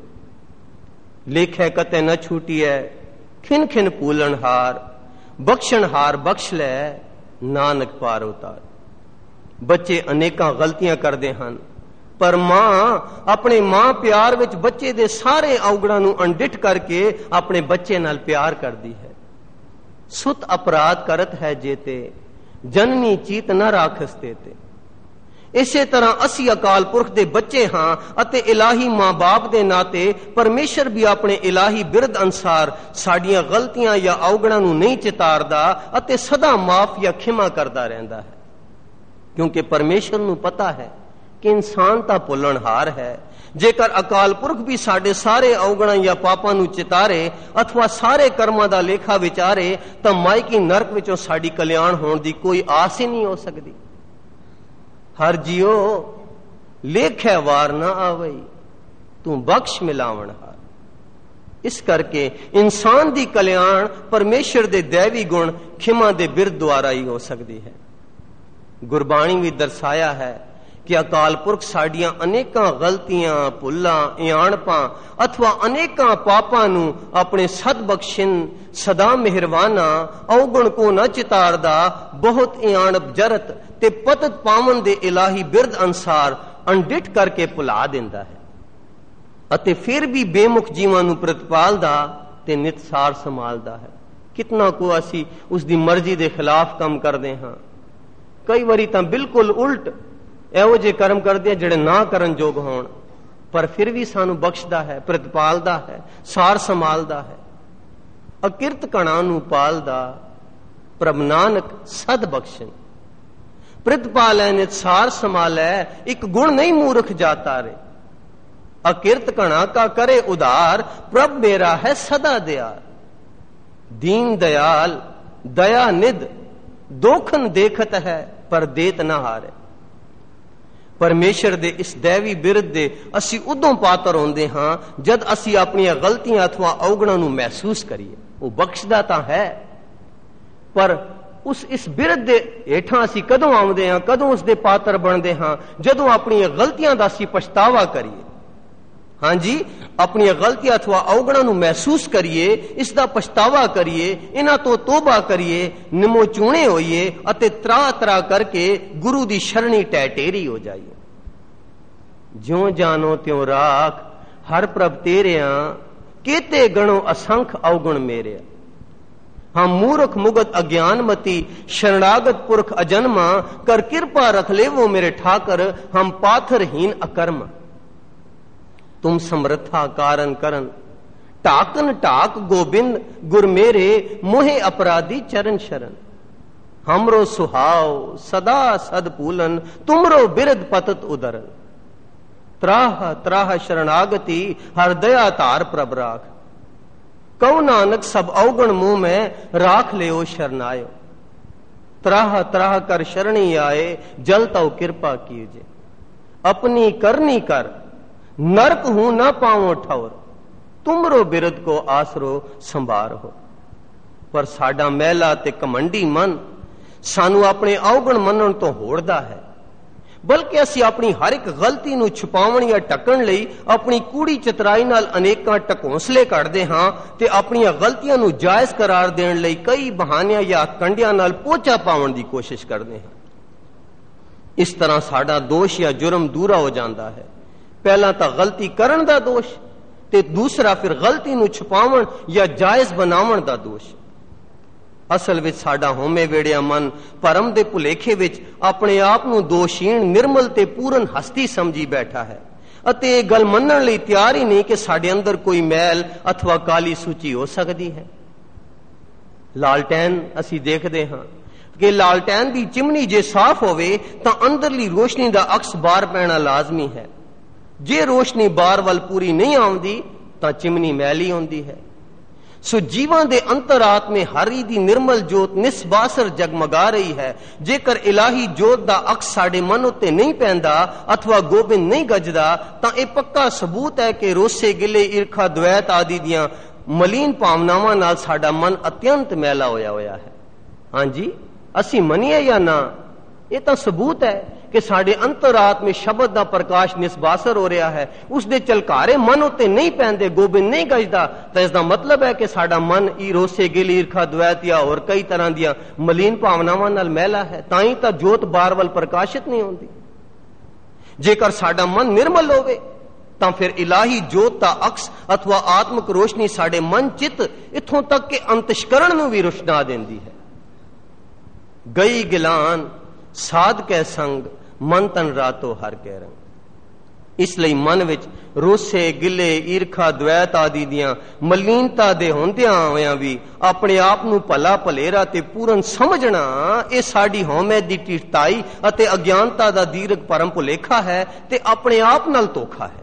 लेख है कते न छूटी है, खिन खिन भूलणहार, बख्शणहार बख्श लै, नानक पार उतार। बच्चे अनेकां गलतियां करते हैं, पर मां अपने मां प्यार विच बच्चे दे सारे अवगुणां नूं अनडिठ करके अपने बच्चे नाल प्यार करदी है। सुत अपराध करत है जेते, जननी चीत न राखस देते। इसे तरह असी अकाल पुरख दे बच्चे हां अते इलाही मां बाप दे नाते परमेशर भी अपने इलाही बिरद अनुसार साडियां गलतियां या अवगुणां नूं नहीं चितारदा अते सदा माफ या खिमा करदा रहिंदा है, क्योंकि परमेश्वर नूं पता है कि इंसान तां भुलणहार है। जेकर अकाल पुरख भी साडे सारे अवगुणां या पापां नूं चितारे अथवा सारे कर्मां दा लेखा विचारे, तां मायकी नरक विचों साडी कल्याण होण दी कोई आस ही नहीं हो सकदी। हर जियो लेखै वार ना आवई, तू बख्श मिलावण हार। इस करके इंसान दी कल्याण परमेश्वर दे दैवी गुण खिमा दे बिरद द्वारा ही हो सकती है। गुरबाणी भी दर्शाया है ਕਿ ਅਕਾਲ ਪੁਰਖ ਸਾਡੀਆਂ ਅਨੇਕਾਂ ਗਲਤੀਆਂ, ਭੁੱਲਾਂ, ਇਆਣਪਾਂ ਅਥਵਾ ਅਨੇਕਾਂ ਪਾਪਾਂ ਨੂੰ ਆਪਣੇ ਸਦਬਖਸ਼ਿਨ, ਸਦਾ ਮਿਹਰਵਾਨਾ, ਔਗਣ ਕੋ ਨਾ ਚਿਤਾਰਦਾ, ਬਹੁਤ ਇਆਣਪ ਜਰਤ ਤੇ ਪਤਤ ਪਾਵਨ ਦੇ ਇਲਾਹੀ ਬਿਰਦ ਅਨਸਾਰ ਅਣਡਿੱਠ ਕਰਕੇ ਭੁਲਾ ਦਿੰਦਾ ਹੈ ਅਤੇ ਫਿਰ ਵੀ ਬੇਮੁਖ ਜੀਵਾਂ ਨੂੰ ਪ੍ਰਤਪਾਲਦਾ ਤੇ ਨਿਤਸਾਰ ਸੰਭਾਲਦਾ ਹੈ। ਕਿਤਨਾ ਕੋ ਅਸੀਂ ਉਸ ਦੀ ਮਰਜ਼ੀ ਦੇ ਖਿਲਾਫ ਕੰਮ ਕਰਦੇ ਹਾਂ। ਕਈ ਵਾਰੀ ਤਾਂ ਬਿਲਕੁਲ ਉਲਟ ਇਹੋ ਜਿਹੇ ਕਰਮ ਕਰਦੇ ਆ ਜਿਹੜੇ ਨਾ ਕਰਨ ਯੋਗ ਹੋਣ, ਪਰ ਫਿਰ ਵੀ ਸਾਨੂੰ ਬਖਸ਼ਦਾ ਹੈ, ਪ੍ਰਤਪਾਲਦਾ ਹੈ, ਸਾਰ ਸੰਭਾਲਦਾ ਹੈ। ਅਕਿਰਤ ਕਣਾਂ ਨੂੰ ਪਾਲਦਾ, ਪ੍ਰਭ ਨਾਨਕ ਸਦ ਬਖਸ਼ਣ। ਪ੍ਰਤਪਾਲੈ ਨਿਤਸਾਰ ਸੰਭਾਲੈ, ਇੱਕ ਗੁਣ ਨਹੀਂ ਮੂਰਖ ਜਾਤਾ ਰੇ। अकिरत कणा का करे उदार, प्रभ मेरा है सदा दयाल। दीन दयाल दया निध, दोखन देखत है पर देत ना हारे। परमेश्वर दे इस दैवी बिरद दे असी उदों पात्र होंदे हां जद असी अपनी गलतियां अथवा अवगुणां नूं महसूस करिए। वो बख्शदा तां है, पर उस इस बिरद दे हेठां असी कदों आउंदे हां, कदों उस दे पात्र बनदे हां, जदों अपनी गलतियां दा असी पछतावा करिए। हाँ जी, अपनी गलतियां अथवा अवगुणां नूं महसूस करिए, इसका पछतावा करिए, इन्हां तो तोबा करिए, निमो चूणे होइए अते त्रा त्रा करके गुरु दी शरणी टहटेरी हो जाइए। ज्यों जानो त्यों राख हर प्रभ तेरिया, केते गणो असंख अवगुण मेरे। हम मूर्ख मुगत अज्ञानमती, शरणागत पुरख अजन्मा, कर कृपा रख ले वो मेरे ठाकर, हम पाथरहीन अकर्म। तुम समर्था कारण करन, टाकन टाक गोबिंद, गुर मेरे मोहे अपराधी चरण शरण। हमरो सुहाव सदा सद पूलन, तुमरो बिरद पतत उदरन। त्राह त्राह शरणागति हर दया तार प्रभ राख। कौ नानक सब अवगुण मुंह में, राख ले ओ शरणायो। त्राह त्राह कर शरणी आए, जल तौ कृपा कीजे। अपनी करनी कर, नरक हूं ना पावो ठौर, तुमरो बिरद को आसरो संभार हो। पर साडा मैला ते कमंडी मन सानू अपने अवगुण मनण तो होड़दा है, बल्कि असी अपनी हर एक गलती नूं छुपावण या ढकण लई अपनी कूड़ी चतराई नाल अनेकां टकोसले कढदे हां ते अपणीआं गलतियां नूं जायज़ करार देण लई कई बहानियां या कंडियां नाल पोचा पावण दी कोशिश करदे हां। इस तरह साडा दोष या जुर्म दूरा हो जांदा है। पहला तो गलती करन दा दोष, ते दूसरा फिर गलती नूं छुपावण या जायज़ बनावण दा दोष। असल विच साडा होमे वेड़िया मन परम दे भुलेखे विच अपने आप नूं दोषहीन, निर्मल ते पूर्ण हस्ती समझी बैठा है अते इह गल मन्नण लई तैयार ही नहीं कि साडे अंदर कोई मैल अथवा काली सूची हो सकदी है। लालटैन असी देखदे हां कि लालटैन दी चिमनी जे साफ होवे तां अंदरली रोशनी दा अक्स बाहर पैना लाजमी है। जे रोशनी बार वल पूरी नहीं आउंदी तां चिमनी मैली होंदी है। सो जीवां दे अंतरात्मे हरी दी निर्मल जोत निस्बासर जगमगा रही है। जेकर इलाही जोत दा अक्स साडे मन उत्ते नहीं पैंदा अथवा गोबिंद नहीं गजदा तां इह पक्का सबूत है कि रोसे गिले, ईर्खा, द्वैत आदि दियां मलीन भावनावां नाल साडा मन अत्यंत मैला होया होया है। हां जी, असी मनीए या ना, यह तां सबूत है कि साडे अंतरात्मे शब्द दा प्रकाश निस्बासर हो रहा है। उसदे चलकारे मन उत्ते नहीं पैंदे, गोबिंद नहीं गजदा, तो इसका मतलब है कि साडा मन ई रोसे गिल, ईर्खा, द्वैत या और कई तरह दियां मलीन भावनावां नाल मैला है, ताई तां जोत बार वल प्रकाशित नहीं होंदी। जेकर साडा मन निर्मल होवे तां फिर इलाही जोत दा अक्स अथवा आत्मक रोशनी साडे मन चित इत्थों तक के अंतश्करण नूं भी रोशना देंदी है। गई गिलान साध कै संग, मन तन रातो हर कै रंग। इसलिए मन विच रोसे, गिले, ईर्खा, द्वैत आदि दियां मलीनता दे होंदियां होयां भी अपने आप नूं भला भलेरा ते पूर्ण समझना ये साडी हौमे दी टिटाई अते अज्ञानता दा दीर्घ परम भुलेखा है ते अपने आप नाल धोखा है।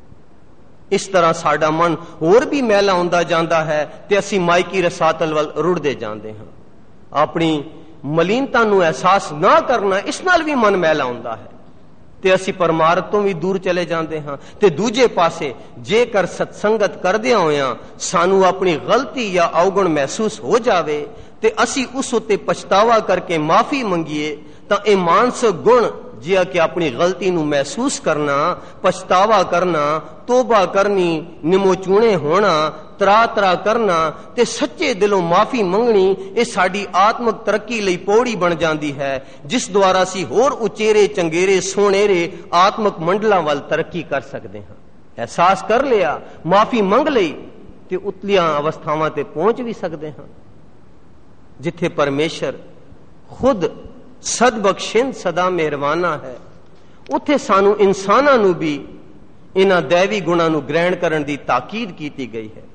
इस तरह साडा मन होर भी मैला हुंदा जांदा है ते असी माइकी रसातल वल रुड़दे जांदे हां। अपनी मलीनता नूं एहसास ना करना, इस नाल भी मन मैला हुंदा है ते असी परमार्थ तो भी दूर चले जाते हां। ते दूजे पासे जेकर सत्संगत करदियां होयां सानू अपनी गलती या अवगुण महसूस हो जावे ते असी उस उत्ते पछतावा करके माफी मंगीए तां इह मानसिक गुण ਜਿਹਾ ਕਿ ਆਪਣੀ ਗਲਤੀ ਨੂੰ ਮਹਿਸੂਸ ਕਰਨਾ, ਪਛਤਾਵਾ ਕਰਨਾ, ਤੋਬਾ ਕਰਨੀ, ਨਿਮੋਚੂਣੇ ਹੋਣਾ, ਤਰਾ ਤਰਾ ਕਰਨਾ ਤੇ ਸੱਚੇ ਦਿਲੋਂ ਮਾਫੀ ਮੰਗਣੀ, ਇਹ ਸਾਡੀ ਆਤਮਿਕ ਤਰੱਕੀ ਲਈ ਪੌੜੀ ਬਣ ਜਾਂਦੀ ਹੈ, ਜਿਸ ਦੁਆਰਾ ਅਸੀਂ ਹੋਰ ਉਚੇਰੇ ਚੰਗੇਰੇ ਸੋਹਣੇਰੇ ਆਤਮਿਕ ਮੰਡਲਾਂ ਵੱਲ ਤਰੱਕੀ ਕਰ ਸਕਦੇ ਹਾਂ। ਅਹਿਸਾਸ ਕਰ ਲਿਆ, ਮਾਫੀ ਮੰਗ ਲਈ ਤੇ ਉਤਲੀਆਂ ਅਵਸਥਾਵਾਂ ਤੇ ਪਹੁੰਚ ਵੀ ਸਕਦੇ ਹਾਂ, ਜਿੱਥੇ ਪਰਮੇਸ਼ਰ ਖੁਦ ਸਦਬਖਸ਼ਿੰਦ ਸਦਾ ਮਿਹਰਬਾਨਾ ਹੈ। ਉੱਥੇ ਸਾਨੂੰ ਇਨਸਾਨਾਂ ਨੂੰ ਵੀ ਇਹਨਾਂ दैवी ਗੁਣਾਂ ਨੂੰ ਗ੍ਰਹਿਣ ਕਰਨ ਦੀ ਤਾਕੀਦ ਕੀਤੀ ਗਈ ਹੈ।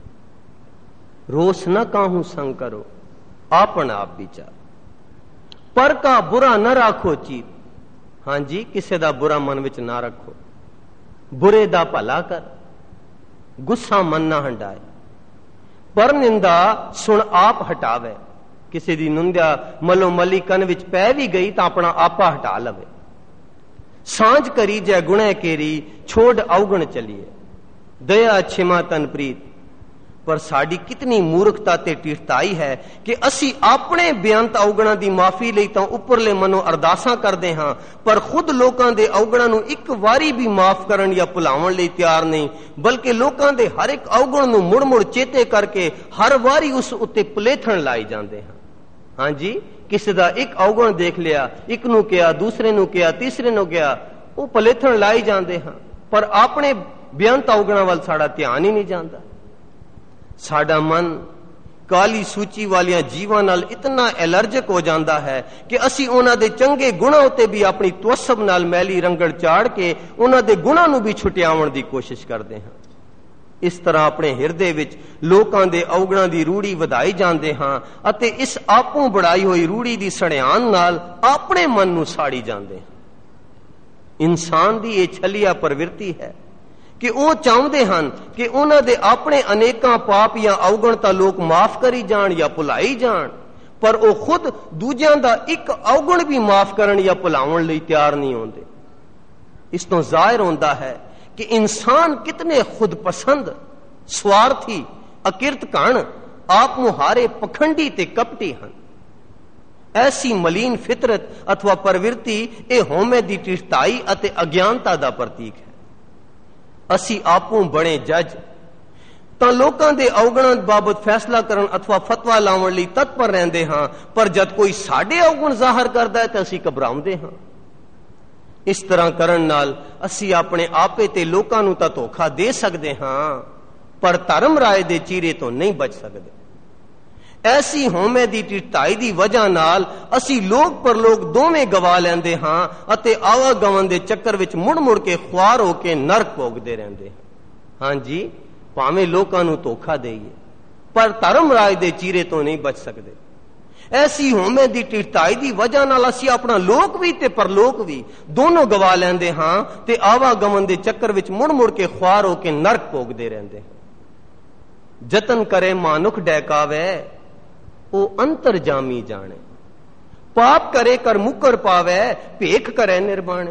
ਰੋਸ ਨਾ ਕਾਹੂ ਸੰਗ ਕਰੋ, ਆਪਨ ਆਪ ਵਿਚਾਰ, ਪਰ ਕਾ ਬੁਰਾ ਨਾ ਰਾਖੋ ਚੀਤ। ਹਾਂਜੀ, ਕਿਸੇ ਦਾ ਬੁਰਾ ਮਨ ਵਿੱਚ ਨਾ ਰੱਖੋ, ਬੁਰੇ ਦਾ ਭਲਾ ਕਰ, ਗੁੱਸਾ ਮਨ ਨਾ ਹੰਡਾਏ, ਪਰ ਨਿੰਦਾ ਸੁਣ ਆਪ ਹਟਾਵੇ। ਕਿਸੇ ਦੀ ਨਿੰਦਿਆ ਮਲੋ ਮਲੀ ਕੰਨ ਵਿੱਚ ਪੈ ਵੀ ਗਈ ਤਾਂ ਆਪਣਾ ਆਪਾ ਹਟਾ ਲਵੇ। ਸਾਂਝ ਕਰੀ ਜੈ ਗੁਣੈ ਕੇਰੀ, ਛੋੜ ਔਗਣ ਚਲੀਏ, ਦਇਆ ਛਿਮਾ ਤਨ ਪ੍ਰੀਤ। ਪਰ ਸਾਡੀ ਕਿਤਨੀ ਮੂਰਖਤਾ ਤੇ ਟਿਠਤਾਈ ਹੈ ਕਿ ਅਸੀਂ ਆਪਣੇ ਬੇਅੰਤ ਔਗਣਾਂ ਦੀ ਮਾਫੀ ਲਈ ਤਾਂ ਉੱਪਰਲੇ ਮਨੋਂ ਅਰਦਾਸਾਂ ਕਰਦੇ ਹਾਂ, ਪਰ ਖੁਦ ਲੋਕਾਂ ਦੇ ਔਗਣਾਂ ਨੂੰ ਇੱਕ ਵਾਰੀ ਵੀ ਮਾਫ ਕਰਨ ਜਾਂ ਭੁਲਾਉਣ ਲਈ ਤਿਆਰ ਨਹੀਂ, ਬਲਕਿ ਲੋਕਾਂ ਦੇ ਹਰ ਇੱਕ ਔਗਣ ਨੂੰ ਮੁੜ ਮੁੜ ਚੇਤੇ ਕਰਕੇ ਹਰ ਵਾਰੀ ਉਸ ਉੱਤੇ ਪਲੇਥਣ ਲਾਈ ਜਾਂਦੇ ਹਾਂ। ਹਾਂਜੀ, ਕਿਸੇ ਦਾ ਇੱਕ ਔਗਣ ਦੇਖ ਲਿਆ, ਇੱਕ ਨੂੰ ਕਿਹਾ, ਦੂਸਰੇ ਨੂੰ ਕਿਹਾ, ਤੀਸਰੇ ਨੂੰ ਕਿਹਾ, ਉਹ ਪਲੇਥਣ ਲਾਈ ਜਾਂਦੇ ਹਾਂ, ਪਰ ਆਪਣੇ ਬੇਅੰਤ ਔਗਣਾਂ ਵੱਲ ਸਾਡਾ ਧਿਆਨ ਹੀ ਨਹੀਂ ਜਾਂਦਾ। ਸਾਡਾ ਮਨ ਕਾਲੀ ਸੂਚੀ ਵਾਲੀਆਂ ਜੀਵਾਂ ਨਾਲ ਇਤਨਾ ਐਲਰਜਿਕ ਹੋ ਜਾਂਦਾ ਹੈ ਕਿ ਅਸੀਂ ਉਹਨਾਂ ਦੇ ਚੰਗੇ ਗੁਣਾਂ ਉੱਤੇ ਵੀ ਆਪਣੀ ਤਵੱਸਬ ਨਾਲ ਮੈਲੀ ਰੰਗੜ ਚਾੜ ਕੇ ਉਹਨਾਂ ਦੇ ਗੁਣਾਂ ਨੂੰ ਵੀ ਛੁਟਿਆਉਣ ਦੀ ਕੋਸ਼ਿਸ਼ ਕਰਦੇ ਹਾਂ। ਇਸ ਤਰ੍ਹਾਂ ਆਪਣੇ ਹਿਰਦੇ ਵਿੱਚ ਲੋਕਾਂ ਦੇ ਔਗਣਾਂ ਦੀ ਰੂੜੀ ਵਧਾਈ ਜਾਂਦੇ ਹਾਂ ਅਤੇ ਇਸ ਆਪੋਂ ਬੜਾਈ ਹੋਈ ਰੂੜੀ ਦੀ ਸੜਿਆਨ ਨਾਲ ਆਪਣੇ ਮਨ ਨੂੰ ਸਾੜੀ ਜਾਂਦੇ ਹਾਂ। ਇਨਸਾਨ ਦੀ ਇਹ ਛਲੀਆ ਪ੍ਰਵਿਰਤੀ ਹੈ ਕਿ ਉਹ ਚਾਹੁੰਦੇ ਹਨ ਕਿ ਉਹਨਾਂ ਦੇ ਆਪਣੇ ਅਨੇਕਾਂ ਪਾਪ ਜਾਂ ਔਗਣ ਤਾਂ ਲੋਕ ਮਾਫ ਕਰੀ ਜਾਣ ਜਾਂ ਭੁਲਾਈ ਜਾਣ, ਪਰ ਉਹ ਖੁਦ ਦੂਜਿਆਂ ਦਾ ਇੱਕ ਔਗਣ ਵੀ ਮਾਫ ਕਰਨ ਜਾਂ ਭੁਲਾਉਣ ਲਈ ਤਿਆਰ ਨਹੀਂ ਹੁੰਦੇ। ਇਸ ਤੋਂ ਜ਼ਾਹਿਰ ਹੁੰਦਾ ਹੈ ਕਿ ਇਨਸਾਨ ਕਿਤਨੇ ਖੁਦ ਪਸੰਦ, ਸਵਾਰਥੀ, ਅਕਿਰਤ ਕਣ, ਆਪ ਮੁਹਾਰੇ, ਪਖੰਡੀ ਤੇ ਕਪਟੀ ਹਨ। ਐਸੀ ਮਲੀਨ ਫਿਤਰਤ ਅਥਵਾ ਪ੍ਰਵਿਰਤੀ ਇਹ ਹਉਮੈ ਦੀ ਟਿਠਤਾਈ ਅਤੇ ਅਗਿਆਨਤਾ ਦਾ ਪ੍ਰਤੀਕ ਹੈ। ਅਸੀਂ ਆਪੋਂ ਬਣੇ ਜੱਜ ਤਾਂ ਲੋਕਾਂ ਦੇ ਔਗਣਾਂ ਬਾਬਤ ਫੈਸਲਾ ਕਰਨ ਅਥਵਾ ਫਤਵਾ ਲਾਉਣ ਲਈ ਤਤਪਰ ਰਹਿੰਦੇ ਹਾਂ, ਪਰ ਜਦ ਕੋਈ ਸਾਡੇ ਔਗਣ ਜ਼ਾਹਰ ਕਰਦਾ ਹੈ ਤਾਂ ਅਸੀਂ ਘਬਰਾਉਂਦੇ ਹਾਂ। ਇਸ ਤਰ੍ਹਾਂ ਕਰਨ ਨਾਲ ਅਸੀਂ ਆਪਣੇ ਆਪੇ ਤੇ ਲੋਕਾਂ ਨੂੰ ਤਾਂ ਧੋਖਾ ਦੇ ਸਕਦੇ ਹਾਂ, ਪਰ ਧਰਮ ਰਾਏ ਦੇ ਚੀਰੇ ਤੋਂ ਨਹੀਂ ਬਚ ਸਕਦੇ। ਐਸੀ ਹਉਮੈ ਦੀ ਟਿਠਤਾਈ ਦੀ ਵਜ੍ਹਾ ਨਾਲ ਅਸੀਂ ਲੋਕ ਪਰਲੋਕ ਦੋਵੇਂ ਗਵਾ ਲੈਂਦੇ ਹਾਂ ਅਤੇ ਆਵਾਗਮਨ ਦੇ ਚੱਕਰ ਵਿੱਚ ਮੁੜ ਮੁੜ ਕੇ ਖੁਆਰ ਹੋ ਕੇ ਨਰਕ ਭੋਗਦੇ ਰਹਿੰਦੇ ਹਾਂ। ਹਾਂਜੀ, ਭਾਵੇਂ ਲੋਕਾਂ ਨੂੰ ਧੋਖਾ ਦੇਈਏ, ਪਰ ਧਰਮ ਰਾਜ ਦੇ ਚੀਰੇ ਤੋਂ ਨਹੀਂ ਬਚ ਸਕਦੇ। ਐਸੀ ਹਉਮੈ ਦੀ ਟਿਠਤਾਈ ਦੀ ਵਜ੍ਹਾ ਨਾਲ ਅਸੀਂ ਆਪਣਾ ਲੋਕ ਵੀ ਤੇ ਪਰਲੋਕ ਵੀ ਦੋਨੋਂ ਗਵਾ ਲੈਂਦੇ ਹਾਂ ਤੇ ਆਵਾਗਮਨ ਦੇ ਚੱਕਰ ਵਿੱਚ ਮੁੜ ਮੁੜ ਕੇ ਖੁਆਰ ਹੋ ਕੇ ਨਰਕ ਭੋਗਦੇ ਰਹਿੰਦੇ ਹਾਂ। ਜਤਨ ਕਰੇ ਮਾਨੁਖ ਡੈਕਾਵੇ, ਉਹ ਅੰਤਰਜਾਮੀ ਜਾਣੇ, ਪਾਪ ਕਰੇ ਕਰ ਮੁਕਰ ਪਾਵੇ, ਭੇਖ करे निर्बाणे।